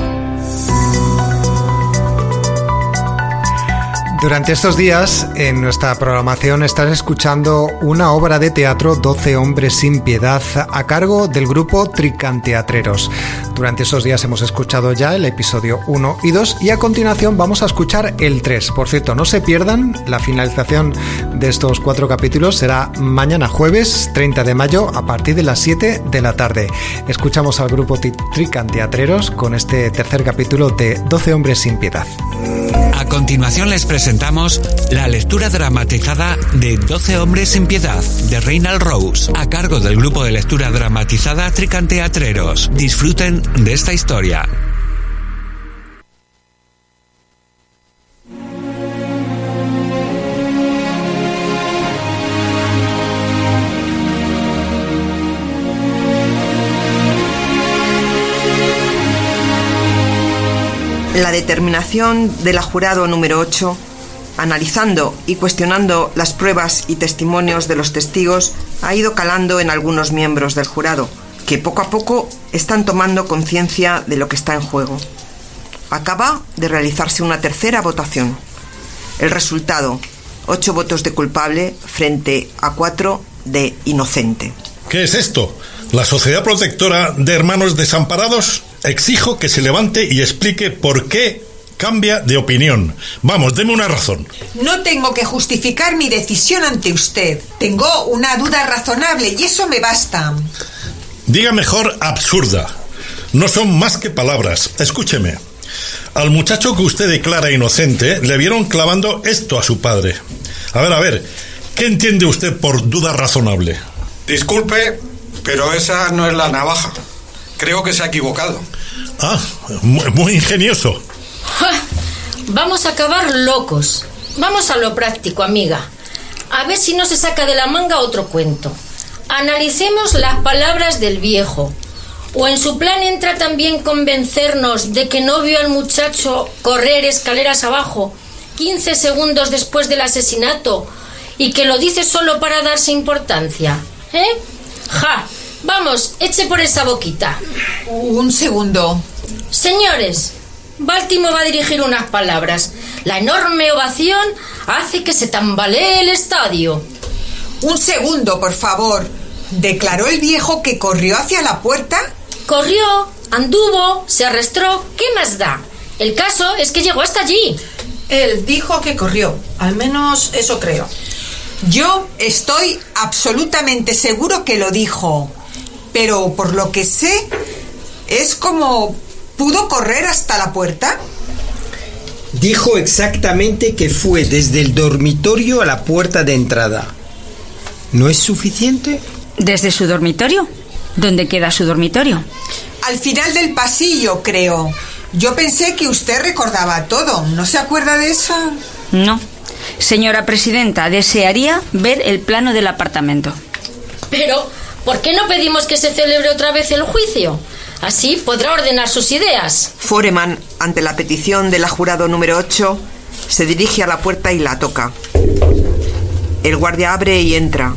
Durante estos días, en nuestra programación estás escuchando una obra de teatro, doce hombres sin piedad, a cargo del grupo Tricanteatreros. Durante estos días hemos escuchado ya el episodio uno y dos y a continuación vamos a escuchar el tres. Por cierto, no se pierdan, la finalización de estos cuatro capítulos será mañana jueves treinta de mayo a partir de las siete de la tarde. Escuchamos al grupo Tricanteatreros con este tercer capítulo de doce hombres sin piedad. A continuación les presentamos la lectura dramatizada de doce hombres sin piedad de Reinald Rose, a cargo del grupo de lectura dramatizada Tricanteatreros. Disfruten de esta historia. La determinación de la jurado número ocho, analizando y cuestionando las pruebas y testimonios de los testigos, ha ido calando en algunos miembros del jurado, que poco a poco están tomando conciencia de lo que está en juego. Acaba de realizarse una tercera votación. El resultado, ocho votos de culpable frente a cuatro de inocente. ¿Qué es esto? ¿La Sociedad Protectora de Hermanos Desamparados? Exijo que se levante y explique por qué cambia de opinión. Vamos, deme una razón. No tengo que justificar mi decisión ante usted. Tengo una duda razonable y eso me basta. Diga mejor absurda. No son más que palabras. Escúcheme. Al muchacho que usted declara inocente le vieron clavando esto a su padre. A ver, a ver, ¿qué entiende usted por duda razonable? Disculpe, pero esa no es la navaja. Creo que se ha equivocado. Ah, muy, muy ingenioso. ¡Ja! Vamos a acabar locos. Vamos a lo práctico, amiga. A ver si no se saca de la manga otro cuento. Analicemos las palabras del viejo. ¿O en su plan entra también convencernos de que no vio al muchacho correr escaleras abajo quince segundos después del asesinato y que lo dice solo para darse importancia? ¿Eh? ¡Ja! Vamos, eche por esa boquita. Un segundo. Señores, Baltimore va a dirigir unas palabras. La enorme ovación hace que se tambalee el estadio. Un segundo, por favor. ¿Declaró el viejo que corrió hacia la puerta? Corrió, anduvo, se arrastró. ¿Qué más da? El caso es que llegó hasta allí. Él dijo que corrió. Al menos eso creo. Yo estoy absolutamente seguro que lo dijo. Pero por lo que sé, es como... ¿Pudo correr hasta la puerta? Dijo exactamente que fue desde el dormitorio a la puerta de entrada. ¿No es suficiente? ¿Desde su dormitorio? ¿Dónde queda su dormitorio? Al final del pasillo, creo. Yo pensé que usted recordaba todo. ¿No se acuerda de eso? No. Señora presidenta, desearía ver el plano del apartamento. Pero, ¿por qué no pedimos que se celebre otra vez el juicio? Así podrá ordenar sus ideas. Foreman, ante la petición de la jurado número ocho, se dirige a la puerta y la toca. El guardia abre y entra.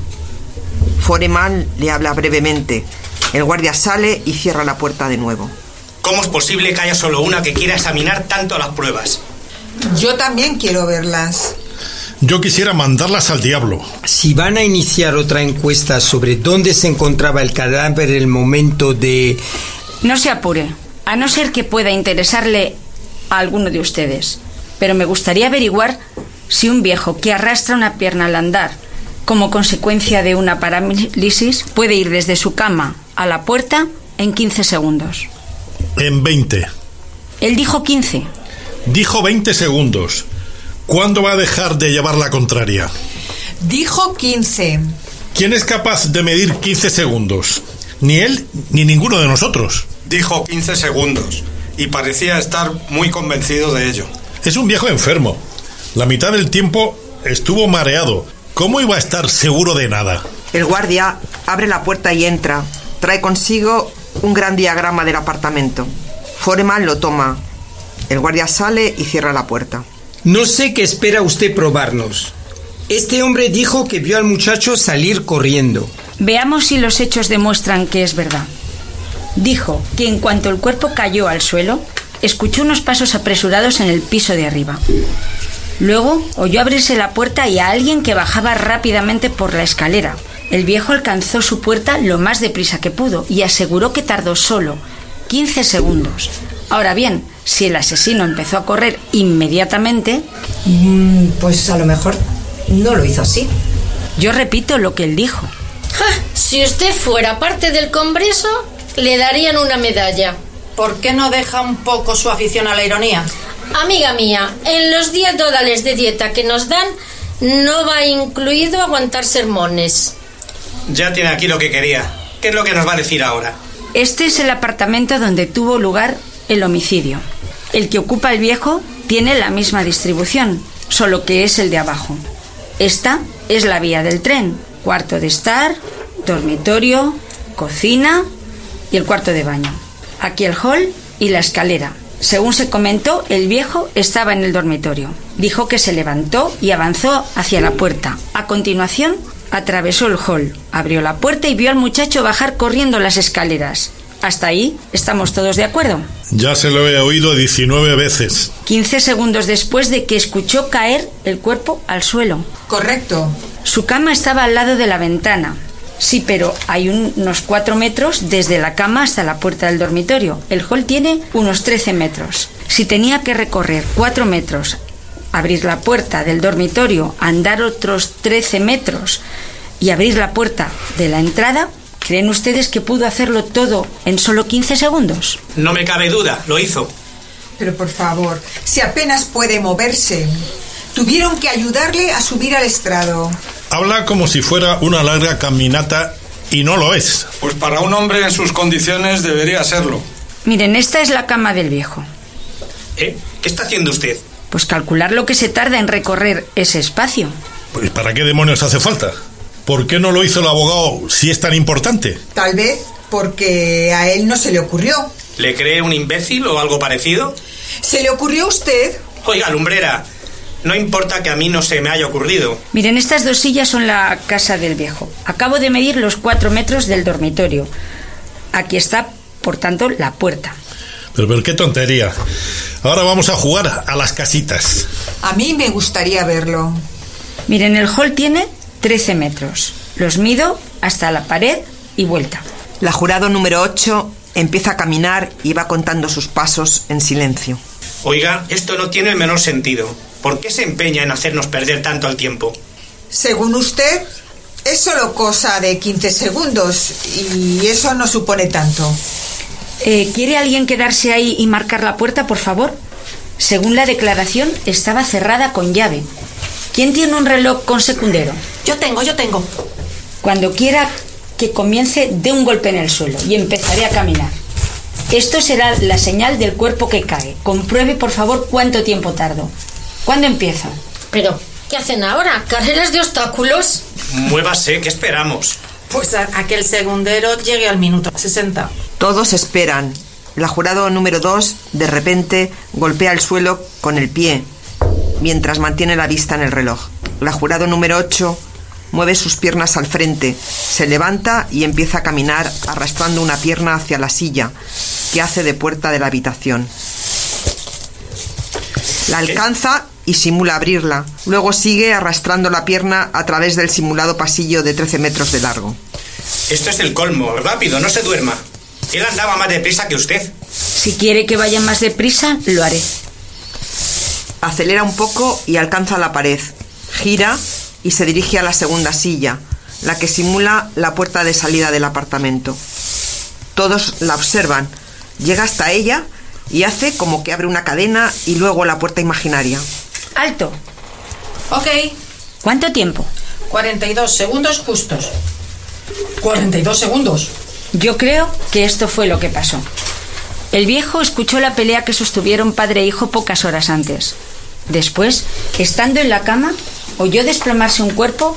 Foreman le habla brevemente. El guardia sale y cierra la puerta de nuevo. ¿Cómo es posible que haya solo una que quiera examinar tanto las pruebas? Yo también quiero verlas. Yo quisiera mandarlas al diablo. Si van a iniciar otra encuesta sobre dónde se encontraba el cadáver en el momento de... No se apure, a no ser que pueda interesarle a alguno de ustedes. Pero me gustaría averiguar si un viejo que arrastra una pierna al andar como consecuencia de una parálisis puede ir desde su cama a la puerta en quince segundos. En veinte. Él dijo quince. Dijo veinte segundos. ¿Cuándo va a dejar de llevar la contraria? Dijo quince. ¿Quién es capaz de medir quince segundos? Ni él ni ninguno de nosotros. Dijo quince segundos y parecía estar muy convencido de ello. Es un viejo enfermo. La mitad del tiempo estuvo mareado. ¿Cómo iba a estar seguro de nada? El guardia abre la puerta y entra. Trae consigo un gran diagrama del apartamento. Foreman lo toma. El guardia sale y cierra la puerta. No sé qué espera usted probarnos. Este hombre dijo que vio al muchacho salir corriendo. Veamos si los hechos demuestran que es verdad. Dijo que en cuanto el cuerpo cayó al suelo, escuchó unos pasos apresurados en el piso de arriba. Luego oyó abrirse la puerta y a alguien que bajaba rápidamente por la escalera. El viejo alcanzó su puerta lo más deprisa que pudo y aseguró que tardó solo quince segundos. Ahora bien, si el asesino empezó a correr inmediatamente... Mm, pues a lo mejor no lo hizo así. Yo repito lo que él dijo. Ja, si usted fuera parte del Congreso, le darían una medalla. ¿Por qué no deja un poco su afición a la ironía? Amiga mía, en los diez dólares de dieta que nos dan, no va incluido aguantar sermones. Ya tiene aquí lo que quería. ¿Qué es lo que nos va a decir ahora? Este es el apartamento donde tuvo lugar el homicidio. El que ocupa el viejo tiene la misma distribución, solo que es el de abajo. Esta es la vía del tren. Cuarto de estar, dormitorio, cocina y el cuarto de baño. Aquí el hall y la escalera. Según se comentó, el viejo estaba en el dormitorio. Dijo que se levantó y avanzó hacia la puerta. A continuación, atravesó el hall, abrió la puerta y vio al muchacho bajar corriendo las escaleras. Hasta ahí, ¿estamos todos de acuerdo? Ya se lo he oído diecinueve veces. quince segundos después de que escuchó caer el cuerpo al suelo. Correcto. Su cama estaba al lado de la ventana. Sí, pero hay un, unos cuatro metros desde la cama hasta la puerta del dormitorio. El hall tiene unos trece metros. Si tenía que recorrer cuatro metros, abrir la puerta del dormitorio, andar otros trece metros y abrir la puerta de la entrada, ¿creen ustedes que pudo hacerlo todo en solo quince segundos? No me cabe duda, lo hizo. Pero por favor, si apenas puede moverse. Tuvieron que ayudarle a subir al estrado. Habla como si fuera una larga caminata y no lo es. Pues para un hombre en sus condiciones debería serlo. Miren, esta es la cama del viejo. ¿Eh? ¿Qué está haciendo usted? Pues calcular lo que se tarda en recorrer ese espacio. Pues ¿para qué demonios hace falta? ¿Por qué no lo hizo el abogado si es tan importante? Tal vez porque a él no se le ocurrió. ¿Le cree un imbécil o algo parecido? ¿Se le ocurrió a usted? Oiga, lumbrera, no importa que a mí no se me haya ocurrido. Miren, estas dos sillas son la casa del viejo. Acabo de medir los cuatro metros del dormitorio. Aquí está, por tanto, la puerta. Pero, pero qué tontería. Ahora vamos a jugar a las casitas. A mí me gustaría verlo. Miren, el hall tiene trece metros. Los mido hasta la pared y vuelta. La jurado número ocho empieza a caminar y va contando sus pasos en silencio. Oiga, esto no tiene el menor sentido. ¿Por qué se empeña en hacernos perder tanto el tiempo? Según usted, es solo cosa de quince segundos y eso no supone tanto. Eh, ¿Quiere alguien quedarse ahí y marcar la puerta, por favor? Según la declaración, estaba cerrada con llave. ¿Quién tiene un reloj con secundero? Yo tengo, yo tengo. Cuando quiera que comience, dé un golpe en el suelo y empezaré a caminar. Esto será la señal del cuerpo que cae. Compruebe, por favor, cuánto tiempo tardo. ¿Cuándo empiezo? Pero, ¿qué hacen ahora? ¿Carreras de obstáculos? Muévase, ¿qué esperamos? Pues a, a que el segundero llegue al minuto sesenta. Todos esperan. La jurado número dos, de repente, golpea el suelo con el pie, mientras mantiene la vista en el reloj. La jurado número ocho mueve sus piernas al frente, se levanta y empieza a caminar arrastrando una pierna hacia la silla, que hace de puerta de la habitación. La alcanza y simula abrirla. Luego sigue arrastrando la pierna a través del simulado pasillo de trece metros de largo. Esto es el colmo. Rápido, no se duerma. Él andaba más deprisa que usted. Si quiere que vaya más deprisa, lo haré. Acelera un poco y alcanza la pared. Gira y se dirige a la segunda silla, la que simula la puerta de salida del apartamento. Todos la observan. Llega hasta ella y hace como que abre una cadena y luego la puerta imaginaria. ¡Alto! Ok. ¿Cuánto tiempo? cuarenta y dos segundos justos. cuarenta y dos segundos. Yo creo que esto fue lo que pasó. El viejo escuchó la pelea que sostuvieron padre e hijo pocas horas antes. Después, estando en la cama, oyó desplomarse un cuerpo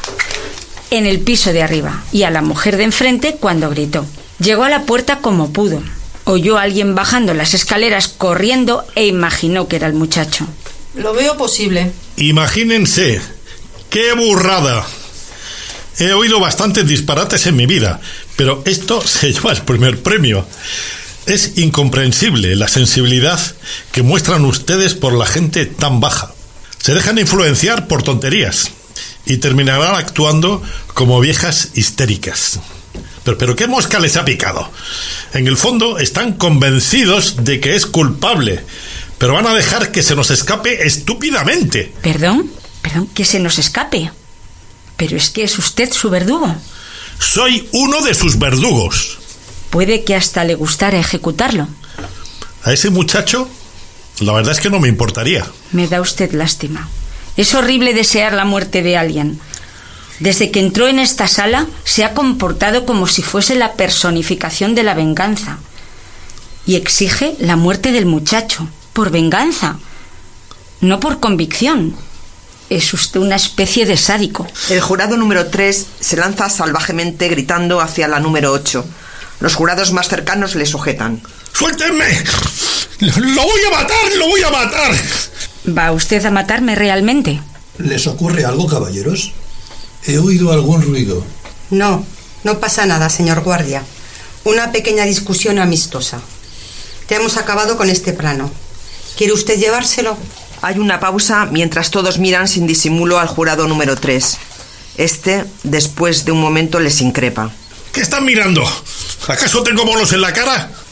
en el piso de arriba y a la mujer de enfrente cuando gritó. Llegó a la puerta como pudo. Oyó a alguien bajando las escaleras corriendo e imaginó que era el muchacho. Lo veo posible. Imagínense. ¡Qué burrada! He oído bastantes disparates en mi vida, pero esto se lleva el primer premio. Es incomprensible la sensibilidad que muestran ustedes por la gente tan baja. Se dejan influenciar por tonterías y terminarán actuando como viejas histéricas. Pero, pero ¿qué mosca les ha picado? En el fondo están convencidos de que es culpable, pero van a dejar que se nos escape estúpidamente. ¿Perdón? ¿Perdón? ¿Que se nos escape? Pero es que es usted su verdugo. Soy uno de sus verdugos. Puede que hasta le gustara ejecutarlo. A ese muchacho, la verdad es que no me importaría. Me da usted lástima. Es horrible desear la muerte de alguien. Desde que entró en esta sala, se ha comportado como si fuese la personificación de la venganza. Y exige la muerte del muchacho, por venganza, no por convicción. Es usted una especie de sádico. El jurado número tres se lanza salvajemente gritando hacia la número ocho. Los jurados más cercanos le sujetan. ¡Suéltenme! ¡Lo voy a matar! ¡Lo voy a matar! ¿Va usted a matarme realmente? ¿Les ocurre algo, caballeros? He oído algún ruido. No, no pasa nada, señor guardia. Una pequeña discusión amistosa. Ya hemos acabado con este plano. ¿Quiere usted llevárselo? Hay una pausa mientras todos miran sin disimulo al jurado número tres. Este, después de un momento, les increpa. ¿Qué están mirando? ¿Acaso tengo bolos en la cara?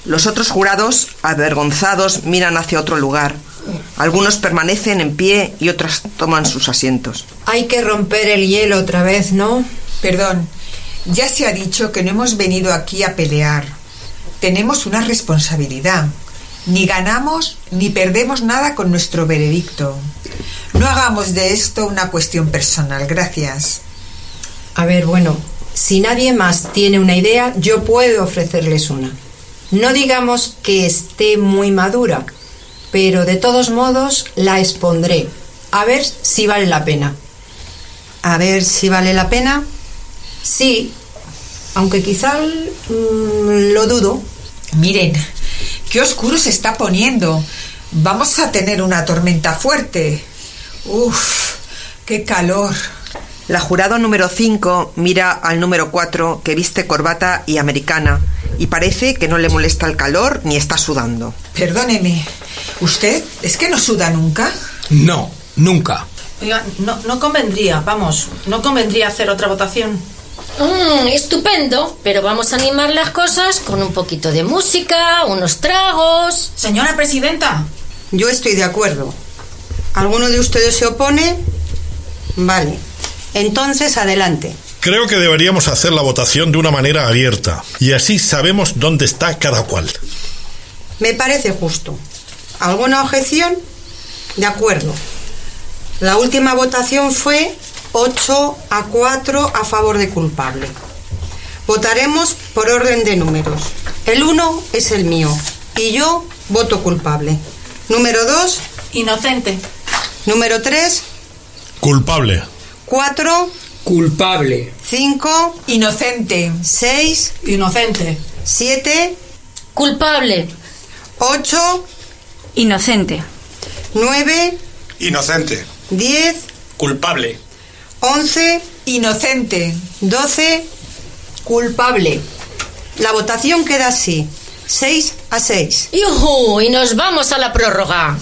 Los otros jurados, avergonzados, miran hacia otro lugar. Algunos permanecen en pie y otros toman sus asientos. Hay que romper el hielo otra vez, ¿no? Perdón, ya se ha dicho que no hemos venido aquí a pelear. Tenemos una responsabilidad. Ni ganamos ni perdemos nada con nuestro veredicto. No hagamos de esto una cuestión personal, gracias. A ver, bueno, si nadie más tiene una idea, yo puedo ofrecerles una. No digamos que esté muy madura, pero de todos modos la expondré. A ver si vale la pena. A ver si vale la pena. Sí, aunque quizá mmm, lo dudo. Miren, qué oscuro se está poniendo. Vamos a tener una tormenta fuerte. Uf, qué calor. La jurado número cinco mira al número cuatro, que viste corbata y americana, y parece que no le molesta el calor ni está sudando. Perdóneme, ¿usted es que no suda nunca? No, nunca. Oiga, no, no convendría, vamos, no convendría hacer otra votación. Mm, estupendo, pero vamos a animar las cosas con un poquito de música, unos tragos. Señora presidenta. Yo estoy de acuerdo. ¿Alguno de ustedes se opone? Vale. Entonces, adelante. Creo que deberíamos hacer la votación de una manera abierta, y así sabemos dónde está cada cual. Me parece justo. ¿Alguna objeción? De acuerdo. La última votación fue ocho a cuatro a favor de culpable. Votaremos por orden de números. El uno es el mío, y yo voto culpable. Número dos, inocente. Número tres, culpable. cuatro, culpable. cinco, inocente. seis, inocente. siete, culpable. ocho, inocente. nueve, inocente. diez, culpable. once, inocente. doce, culpable. La votación queda así, seis a seis. ¡Yujú! Y nos vamos a la prórroga.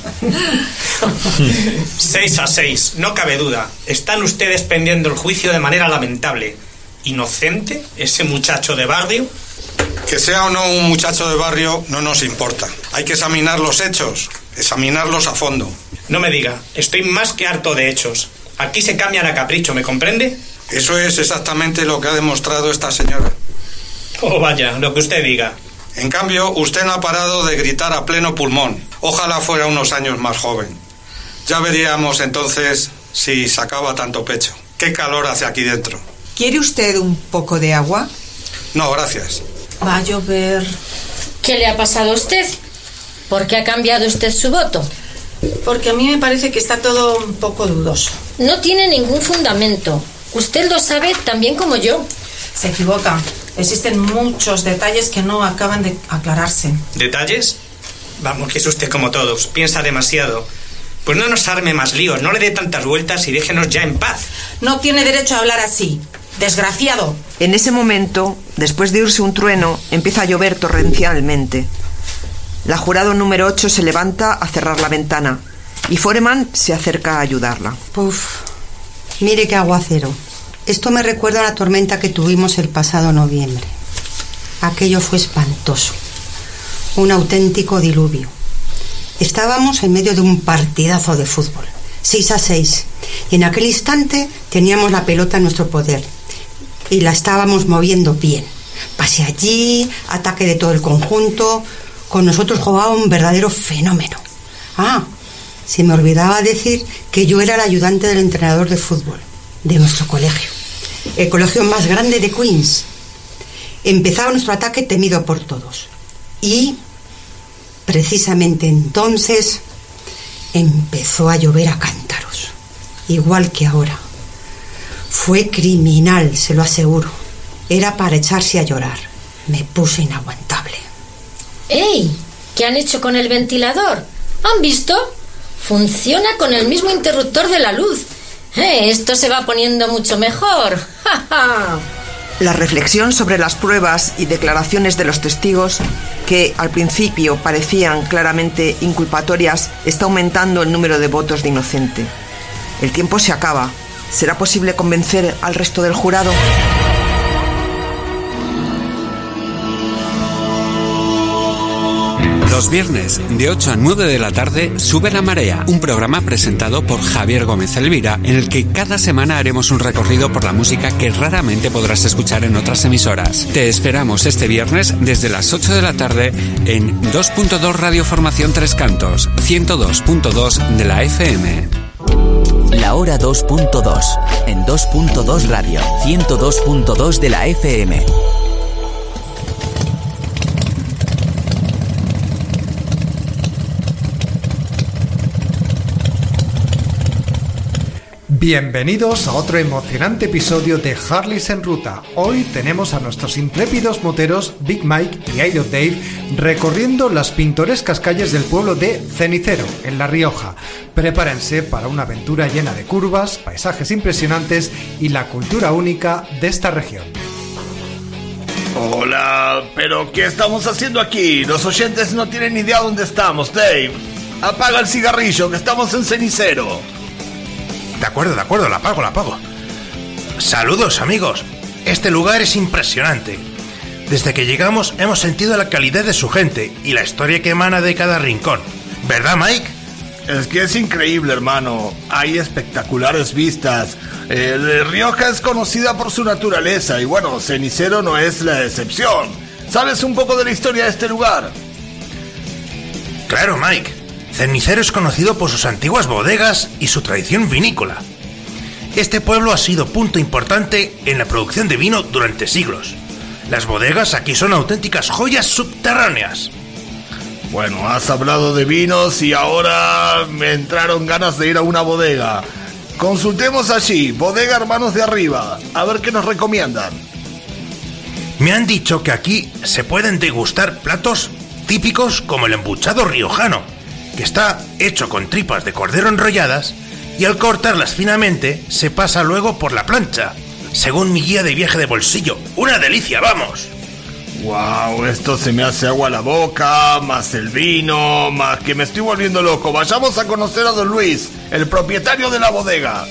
seis a seis, no cabe duda. Están ustedes pendiendo el juicio de manera lamentable. ¿Inocente ese muchacho de barrio? Que sea o no un muchacho de barrio no nos importa. Hay que examinar los hechos, examinarlos a fondo. No me diga, estoy más que harto de hechos. Aquí se cambian a capricho, ¿me comprende? Eso es exactamente lo que ha demostrado esta señora. Oh, vaya, lo que usted diga. En cambio, usted no ha parado de gritar a pleno pulmón. Ojalá fuera unos años más joven. Ya veríamos entonces si sacaba tanto pecho. ¿Qué calor hace aquí dentro? ¿Quiere usted un poco de agua? No, gracias. Va a llover. ¿Qué le ha pasado a usted? ¿Por qué ha cambiado usted su voto? Porque a mí me parece que está todo un poco dudoso. No tiene ningún fundamento. Usted lo sabe tan bien como yo. Se equivoca. Existen muchos detalles que no acaban de aclararse. ¿Detalles? Vamos, que es usted como todos. Piensa demasiado. Pues no nos arme más líos, no le dé tantas vueltas y déjenos ya en paz. No tiene derecho a hablar así. Desgraciado. En ese momento, después de oírse un trueno, empieza a llover torrencialmente. La jurado número ocho se levanta a cerrar la ventana y Foreman se acerca a ayudarla. Uf, mire qué aguacero. Esto me recuerda a la tormenta que tuvimos el pasado noviembre. Aquello fue espantoso. Un auténtico diluvio. Estábamos en medio de un partidazo de fútbol. seis a seis. Y en aquel instante teníamos la pelota en nuestro poder. Y la estábamos moviendo bien. Pase allí, ataque de todo el conjunto. Con nosotros jugaba un verdadero fenómeno. Ah, se me olvidaba decir que yo era el ayudante del entrenador de fútbol de nuestro colegio, el colegio más grande de Queens. Empezaba nuestro ataque temido por todos. Y precisamente entonces empezó a llover a cántaros, igual que ahora. Fue criminal, se lo aseguro. Era para echarse a llorar. Me puse inaguantable. ¡Ey! ¿Qué han hecho con el ventilador? ¿Han visto? Funciona con el mismo interruptor de la luz. ¡Eh! Esto se va poniendo mucho mejor. ¡Ja, ja! La reflexión sobre las pruebas y declaraciones de los testigos, que al principio parecían claramente inculpatorias, está aumentando el número de votos de inocente. El tiempo se acaba. ¿Será posible convencer al resto del jurado? Los viernes, de ocho a nueve de la tarde, Sube la Marea, un programa presentado por Javier Gómez Elvira, en el que cada semana haremos un recorrido por la música que raramente podrás escuchar en otras emisoras. Te esperamos este viernes desde las ocho de la tarde en dos punto dos Radio Formación Tres Cantos, ciento dos punto dos de la F M. La Hora dos punto dos, en dos punto dos Radio, ciento dos punto dos de la F M. Bienvenidos a otro emocionante episodio de Harleys en Ruta. Hoy tenemos a nuestros intrépidos moteros Big Mike y Aero Dave recorriendo las pintorescas calles del pueblo de Cenicero, en La Rioja. Prepárense para una aventura llena de curvas, paisajes impresionantes y la cultura única de esta región. Hola, pero ¿qué estamos haciendo aquí? Los oyentes no tienen ni idea dónde estamos, Dave. Apaga el cigarrillo, que estamos en Cenicero. De acuerdo, de acuerdo, la apago, la apago. Saludos, amigos. Este lugar es impresionante. Desde que llegamos hemos sentido la calidez de su gente y la historia que emana de cada rincón. ¿Verdad, Mike? Es que es increíble, hermano. Hay espectaculares vistas. Eh, Rioja es conocida por su naturaleza y bueno, Cenicero no es la excepción. ¿Sabes un poco de la historia de este lugar? Claro, Mike. Cenicero es conocido por sus antiguas bodegas y su tradición vinícola. Este pueblo ha sido punto importante en la producción de vino durante siglos. Las bodegas aquí son auténticas joyas subterráneas. Bueno, has hablado de vinos y ahora me entraron ganas de ir a una bodega. Consultemos allí, Bodega Hermanos de Arriba, a ver qué nos recomiendan. Me han dicho que aquí se pueden degustar platos típicos como el embuchado riojano, que está hecho con tripas de cordero enrolladas y al cortarlas finamente se pasa luego por la plancha, según mi guía de viaje de bolsillo. ¡Una delicia, vamos! ¡Wow! Esto se me hace agua a la boca, más el vino, más que me estoy volviendo loco. Vayamos a conocer a don Luis, el propietario de la bodega.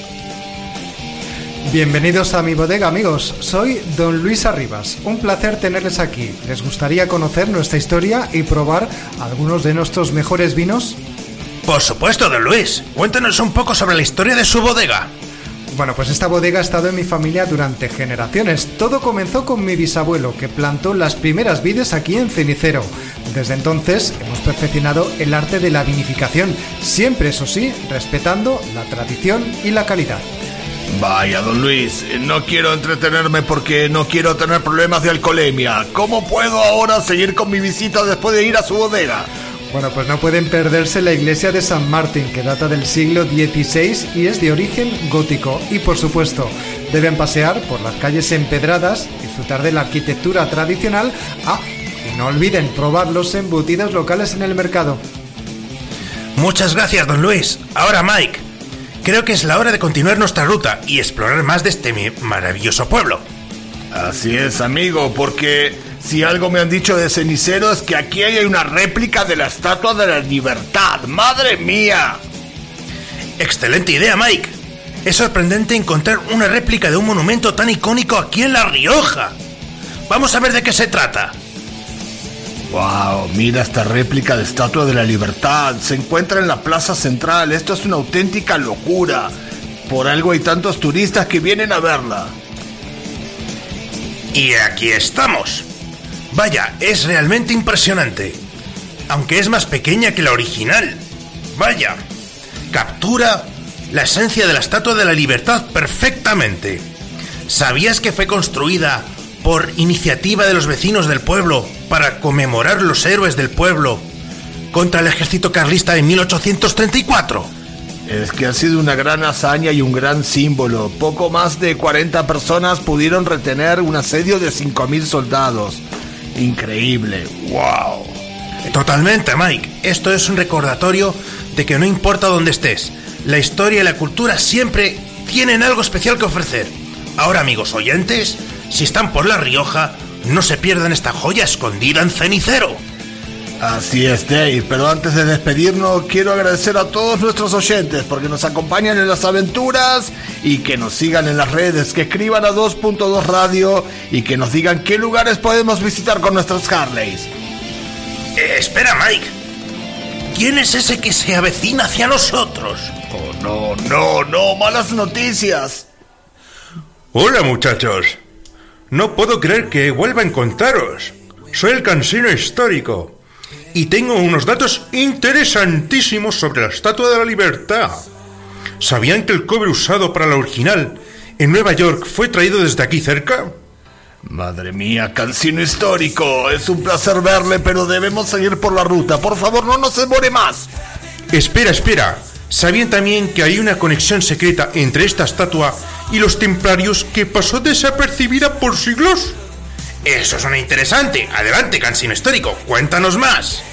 Bienvenidos a mi bodega, amigos. Soy don Luis Arribas. Un placer tenerles aquí. ¿Les gustaría conocer nuestra historia y probar algunos de nuestros mejores vinos? Por supuesto, don Luis. Cuéntanos un poco sobre la historia de su bodega. Bueno, pues esta bodega ha estado en mi familia durante generaciones. Todo comenzó con mi bisabuelo, que plantó las primeras vides aquí en Cenicero. Desde entonces hemos perfeccionado el arte de la vinificación, siempre, eso sí, respetando la tradición y la calidad. Vaya, don Luis, no quiero entretenerme porque no quiero tener problemas de alcoholemia. ¿Cómo puedo ahora seguir con mi visita después de ir a su bodega? Bueno, pues no pueden perderse la iglesia de San Martín, que data del siglo dieciséis y es de origen gótico. Y por supuesto, deben pasear por las calles empedradas, disfrutar de la arquitectura tradicional. Ah, y no olviden probar los embutidos locales en el mercado. Muchas gracias, don Luis. Ahora, Mike, creo que es la hora de continuar nuestra ruta y explorar más de este maravilloso pueblo. Así es, amigo, porque si algo me han dicho de Cenicero es que aquí hay una réplica de la Estatua de la Libertad. ¡Madre mía! Excelente idea, Mike. Es sorprendente encontrar una réplica de un monumento tan icónico aquí en La Rioja. Vamos a ver de qué se trata. ¡Wow! Mira esta réplica de Estatua de la Libertad. Se encuentra en la Plaza Central. Esto es una auténtica locura. Por algo hay tantos turistas que vienen a verla. Y aquí estamos. Vaya, es realmente impresionante. Aunque es más pequeña que la original. Vaya, captura la esencia de la Estatua de la Libertad perfectamente. ¿Sabías que fue construida por iniciativa de los vecinos del pueblo para conmemorar los héroes del pueblo contra el ejército carlista en mil ochocientos treinta y cuatro? Es que ha sido una gran hazaña y un gran símbolo. Poco más de cuarenta personas pudieron retener un asedio de cinco mil soldados. Increíble. ¡Wow! Totalmente, Mike. Esto es un recordatorio de que no importa dónde estés, la historia y la cultura siempre tienen algo especial que ofrecer. Ahora, amigos oyentes, si están por La Rioja, no se pierdan esta joya escondida en Cenicero. Así es, Dave, pero antes de despedirnos quiero agradecer a todos nuestros oyentes porque nos acompañan en las aventuras y que nos sigan en las redes, que escriban a dos punto dos Radio y que nos digan qué lugares podemos visitar con nuestras Harleys. Eh, espera, Mike. ¿Quién es ese que se avecina hacia nosotros? Oh, no, no, no, malas noticias. Hola, muchachos. No puedo creer que vuelva a encontraros. Soy el Cansino Histórico y tengo unos datos interesantísimos sobre la Estatua de la Libertad. ¿Sabían que el cobre usado para la original en Nueva York fue traído desde aquí cerca? Madre mía, Cansino Histórico, es un placer verle, pero debemos seguir por la ruta. Por favor, no nos demore más. Espera, espera. ¿Sabían también que hay una conexión secreta entre esta estatua y los templarios que pasó desapercibida por siglos? Eso suena interesante. Adelante, Cansino Histórico, cuéntanos más.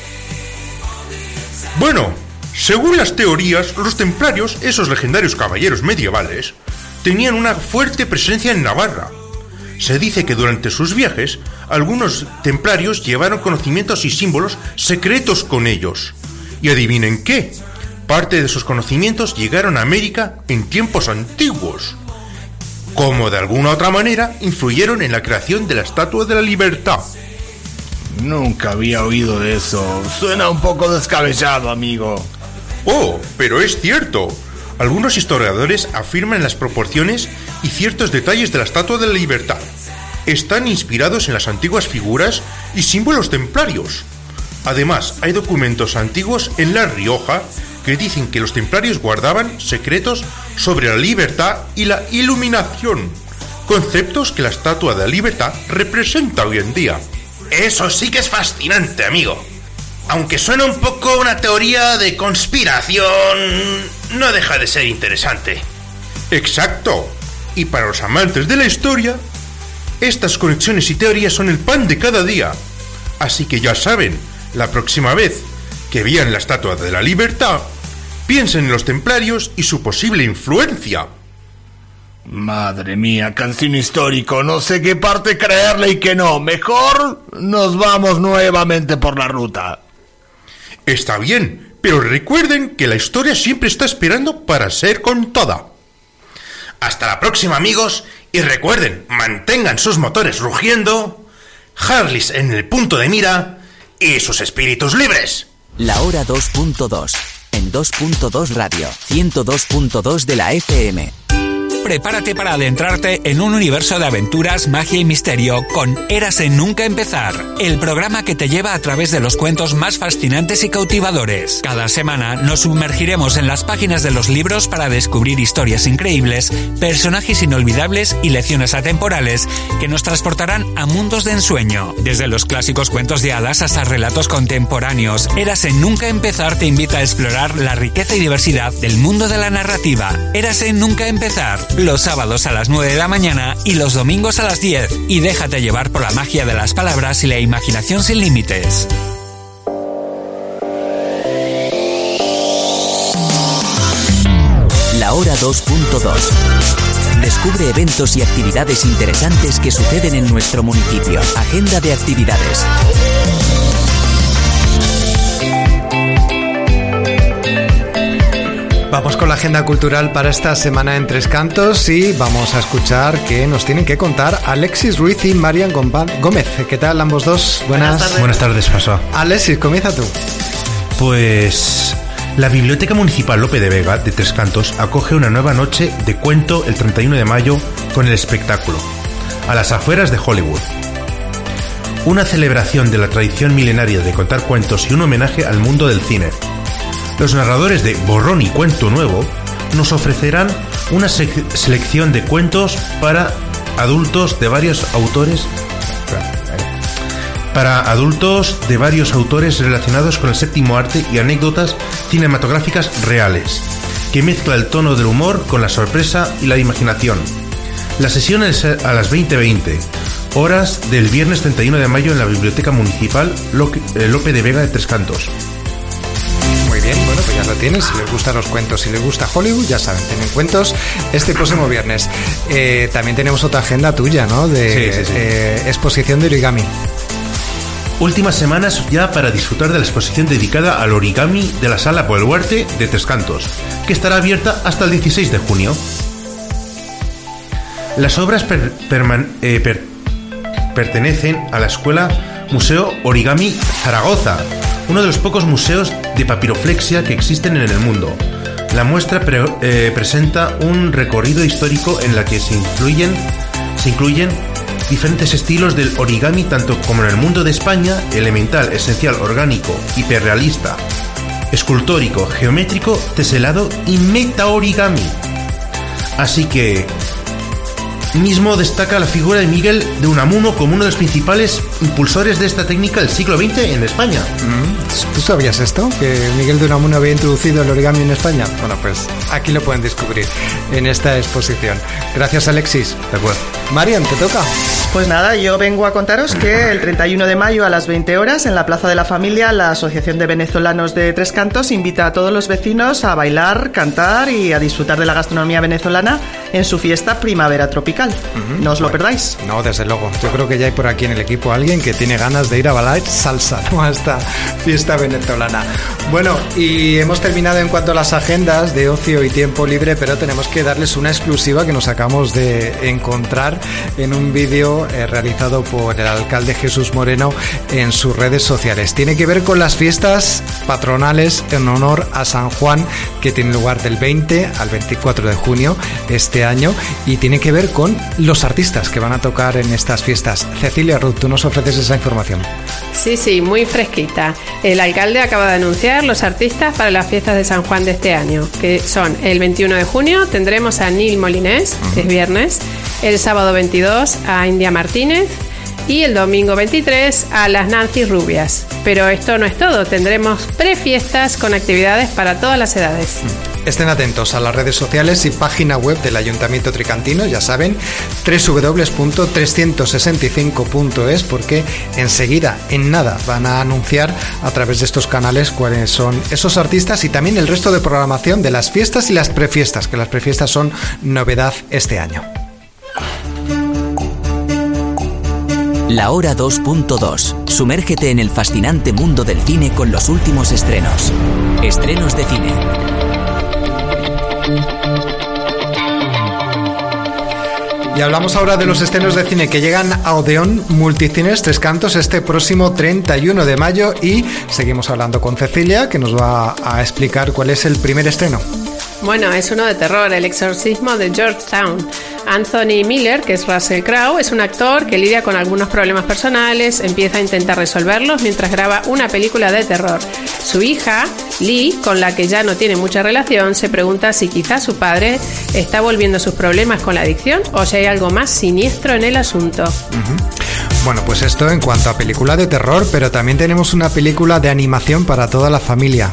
Bueno, según las teorías, los templarios, esos legendarios caballeros medievales, tenían una fuerte presencia en Navarra. Se dice que durante sus viajes, algunos templarios llevaron conocimientos y símbolos secretos con ellos. Y adivinen qué, parte de sus conocimientos llegaron a América en tiempos antiguos, como de alguna otra manera influyeron en la creación de la Estatua de la Libertad. Nunca había oído de eso. Suena un poco descabellado, amigo. Oh, pero es cierto. Algunos historiadores afirman las proporciones y ciertos detalles de la Estatua de la Libertad. Están inspirados en las antiguas figuras y símbolos templarios. Además, hay documentos antiguos en La Rioja que dicen que los templarios guardaban secretos sobre la libertad y la iluminación, conceptos que la Estatua de la Libertad representa hoy en día. Eso sí que es fascinante, amigo. Aunque suena un poco una teoría de conspiración, no deja de ser interesante. Exacto. Y para los amantes de la historia, estas conexiones y teorías son el pan de cada día. Así que ya saben, la próxima vez que vean la Estatua de la Libertad, piensen en los templarios y su posible influencia. Madre mía, Cansino Histórico, no sé qué parte creerle y qué no. Mejor nos vamos nuevamente por la ruta. Está bien, pero recuerden que la historia siempre está esperando para ser contada. Hasta la próxima, amigos, y recuerden, mantengan sus motores rugiendo, Harleys en el punto de mira y sus espíritus libres. La hora dos punto dos, en dos punto dos Radio, ciento dos punto dos de la F M. Prepárate para adentrarte en un universo de aventuras, magia y misterio con Érase Nunca Empezar, el programa que te lleva a través de los cuentos más fascinantes y cautivadores. Cada semana nos sumergiremos en las páginas de los libros para descubrir historias increíbles, personajes inolvidables y lecciones atemporales que nos transportarán a mundos de ensueño. Desde los clásicos cuentos de hadas hasta relatos contemporáneos, Érase Nunca Empezar te invita a explorar la riqueza y diversidad del mundo de la narrativa. Érase Nunca Empezar, los sábados a las nueve de la mañana y los domingos a las diez. Y déjate llevar por la magia de las palabras y la imaginación sin límites. La hora dos punto dos. Descubre eventos y actividades interesantes que suceden en nuestro municipio. Agenda de actividades. Vamos con la agenda cultural para esta semana en Tres Cantos y vamos a escuchar qué nos tienen que contar Alexis Ruiz y Marian Gómez. ¿Qué tal ambos dos? Buenas, Buenas tardes. Buenas tardes, Paso. Alexis, comienza tú. Pues la Biblioteca Municipal Lope de Vega de Tres Cantos acoge una nueva noche de cuento el treinta y uno de mayo con el espectáculo A las afueras de Hollywood. Una celebración de la tradición milenaria de contar cuentos y un homenaje al mundo del cine. Los narradores de Borrón y Cuento Nuevo nos ofrecerán una se- selección de cuentos para adultos de varios autores para adultos de varios autores relacionados con el séptimo arte y anécdotas cinematográficas reales, que mezcla el tono del humor con la sorpresa y la imaginación. La sesión es a las veinte veinte, horas del viernes treinta y uno de mayo en la Biblioteca Municipal Lope de Vega de Tres Cantos. Muy bien, bueno, pues ya lo tienen. Si les gustan los cuentos, si les gusta Hollywood, ya saben, tienen cuentos este próximo viernes. Eh, también tenemos otra agenda tuya, ¿no? De sí, sí, sí. Eh, exposición de origami. Últimas semanas ya para disfrutar de la exposición dedicada al origami de la Sala Boluarte de Tres Cantos, que estará abierta hasta el dieciséis de junio. Las obras per, perman, eh, per, pertenecen a la Escuela Museo Origami Zaragoza, uno de los pocos museos de papiroflexia que existen en el mundo. La muestra pre- eh, presenta un recorrido histórico en la que se incluyen, se incluyen diferentes estilos del origami, tanto como en el mundo de España: elemental, esencial, orgánico, hiperrealista, escultórico, geométrico, teselado y metaorigami. Así que mismo destaca la figura de Miguel de Unamuno como uno de los principales impulsores de esta técnica del siglo veinte en España. ¿Tú sabías esto? ¿Que Miguel de Unamuno había introducido el origami en España? Bueno, pues aquí lo pueden descubrir en esta exposición. Gracias, Alexis. De acuerdo. Marian, ¿te toca? Pues nada, yo vengo a contaros que el treinta y uno de mayo a las veinte horas en la Plaza de la Familia, la Asociación de Venezolanos de Tres Cantos invita a todos los vecinos a bailar, cantar y a disfrutar de la gastronomía venezolana en su fiesta Primavera Tropical. Uh-huh. No os lo bueno, perdáis. No, desde luego. Yo creo que ya hay por aquí en el equipo alguien que tiene ganas de ir a bailar salsa, ¿no?, a esta fiesta venezolana. Bueno, y hemos terminado en cuanto a las agendas de ocio y tiempo libre, pero tenemos que darles una exclusiva que nos acabamos de encontrar en un vídeo eh, realizado por el alcalde Jesús Moreno en sus redes sociales. Tiene que ver con las fiestas patronales en honor a San Juan, que tienen lugar del veinte al veinticuatro de junio este año, y tiene que ver con los artistas que van a tocar en estas fiestas. Cecilia Ruth, tú nos ofreces esa información. Sí, sí, muy fresquita. El alcalde acaba de anunciar los artistas para las fiestas de San Juan de este año, que son el veintiuno de junio tendremos a Neil Molinés, uh-huh. es viernes, el sábado veintidós a India Martínez y el domingo veintitrés a las Nancy Rubias. Pero esto no es todo, tendremos prefiestas con actividades para todas las edades. Estén atentos a las redes sociales y página web del Ayuntamiento Tricantino, ya saben, doble u doble u doble u punto trescientos sesenta y cinco punto es, porque enseguida, en nada, van a anunciar a través de estos canales cuáles son esos artistas y también el resto de programación de las fiestas y las prefiestas, que las prefiestas son novedad este año. La Hora dos punto dos. Sumérgete en el fascinante mundo del cine con los últimos estrenos. Estrenos de cine. Y hablamos ahora de los estrenos de cine que llegan a Odeón Multicines Tres Cantos este próximo treinta y uno de mayo, y seguimos hablando con Cecilia, que nos va a explicar cuál es el primer estreno. Bueno, es uno de terror, El exorcismo de Georgetown. Anthony Miller, que es Russell Crowe, es un actor que lidia con algunos problemas personales, empieza a intentar resolverlos mientras graba una película de terror. Su hija, Lee, con la que ya no tiene mucha relación, se pregunta si quizás su padre está volviendo sus problemas con la adicción o si hay algo más siniestro en el asunto. Uh-huh. Bueno, pues esto en cuanto a película de terror, pero también tenemos una película de animación para toda la familia.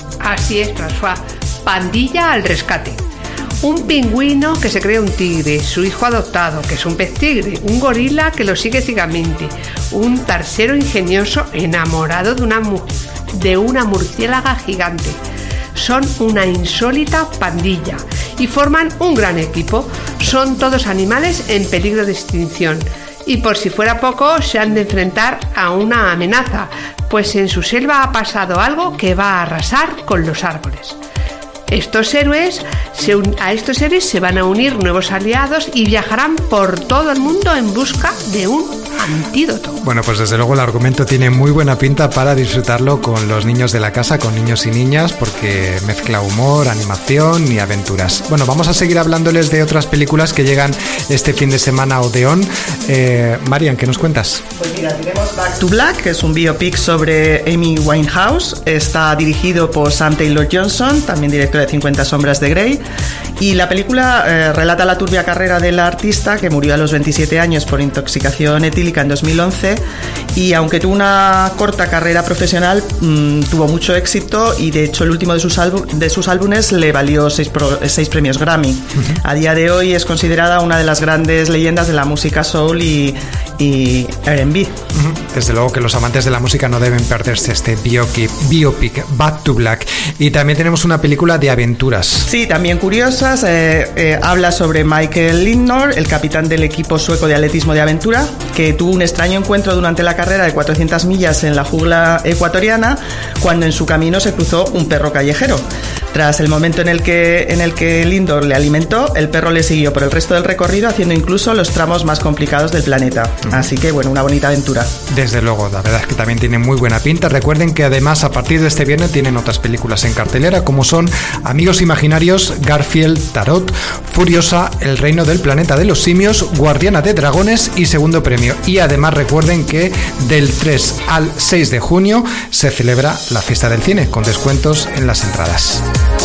Así es, François. Pandilla al rescate. Un pingüino que se cree un tigre, su hijo adoptado, que es un pez tigre, un gorila que lo sigue ciegamente, un tarsiero ingenioso enamorado de una, mu- de una murciélaga gigante. Son una insólita pandilla y forman un gran equipo. Son todos animales en peligro de extinción. Y por si fuera poco, se han de enfrentar a una amenaza, pues en su selva ha pasado algo que va a arrasar con los árboles. Estos héroes, se un, a estos héroes se van a unir nuevos aliados y viajarán por todo el mundo en busca de un antídoto. Bueno, pues desde luego el argumento tiene muy buena pinta para disfrutarlo con los niños de la casa, con niños y niñas, porque mezcla humor, animación y aventuras. Bueno, vamos a seguir hablándoles de otras películas que llegan este fin de semana a Odeón. Eh, Marian, ¿qué nos cuentas? Pues mira, tenemos Back to Black, que es un biopic sobre Amy Winehouse. Está dirigido por Sam Taylor Johnson, también director de cincuenta sombras de Grey, y la película eh, relata la turbia carrera del artista, que murió a los veintisiete años por intoxicación etílica en dos mil once, y aunque tuvo una corta carrera profesional, mmm, tuvo mucho éxito, y de hecho el último de sus, álbum, de sus álbumes le valió seis, pro, seis premios Grammy. Uh-huh. A día de hoy es considerada una de las grandes leyendas de la música soul y, y R and B. Uh-huh. Desde luego que los amantes de la música no deben perderse este biopic, biopic Back to Black. Y también tenemos una película de aventuras. Sí, también curiosas. Eh, eh, habla sobre Michael Lindnor, el capitán del equipo sueco de atletismo de aventura, que tuvo un extraño encuentro durante la carrera de cuatrocientas millas en la jungla ecuatoriana, cuando en su camino se cruzó un perro callejero. Tras el momento en el que en el que Lindor le alimentó, el perro le siguió por el resto del recorrido, haciendo incluso los tramos más complicados del planeta. Así que, bueno, una bonita aventura. Desde luego, la verdad es que también tiene muy buena pinta. Recuerden que además a partir de este viernes tienen otras películas en cartelera, como son Amigos Imaginarios, Garfield, Tarot, Furiosa, El Reino del Planeta de los Simios, Guardiana de Dragones y Segundo Premio. Y además recuerden que del tres al seis de junio se celebra la fiesta del cine, con descuentos en las entradas.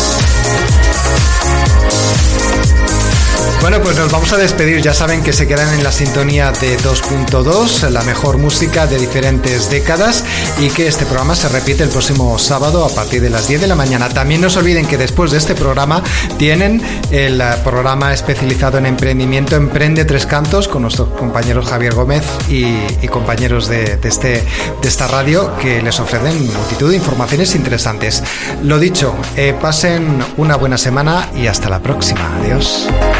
Bueno, pues nos vamos a despedir. Ya saben que se quedan en la sintonía de dos punto dos, la mejor música de diferentes décadas, y que este programa se repite el próximo sábado a partir de las diez de la mañana. También no se olviden que después de este programa tienen el programa especializado en emprendimiento Emprende Tres Cantos, con nuestros compañeros Javier Gómez y, y compañeros de, de, este, de esta radio, que les ofrecen multitud de informaciones interesantes. Lo dicho, eh, pasen una buena semana y hasta la próxima. Adiós.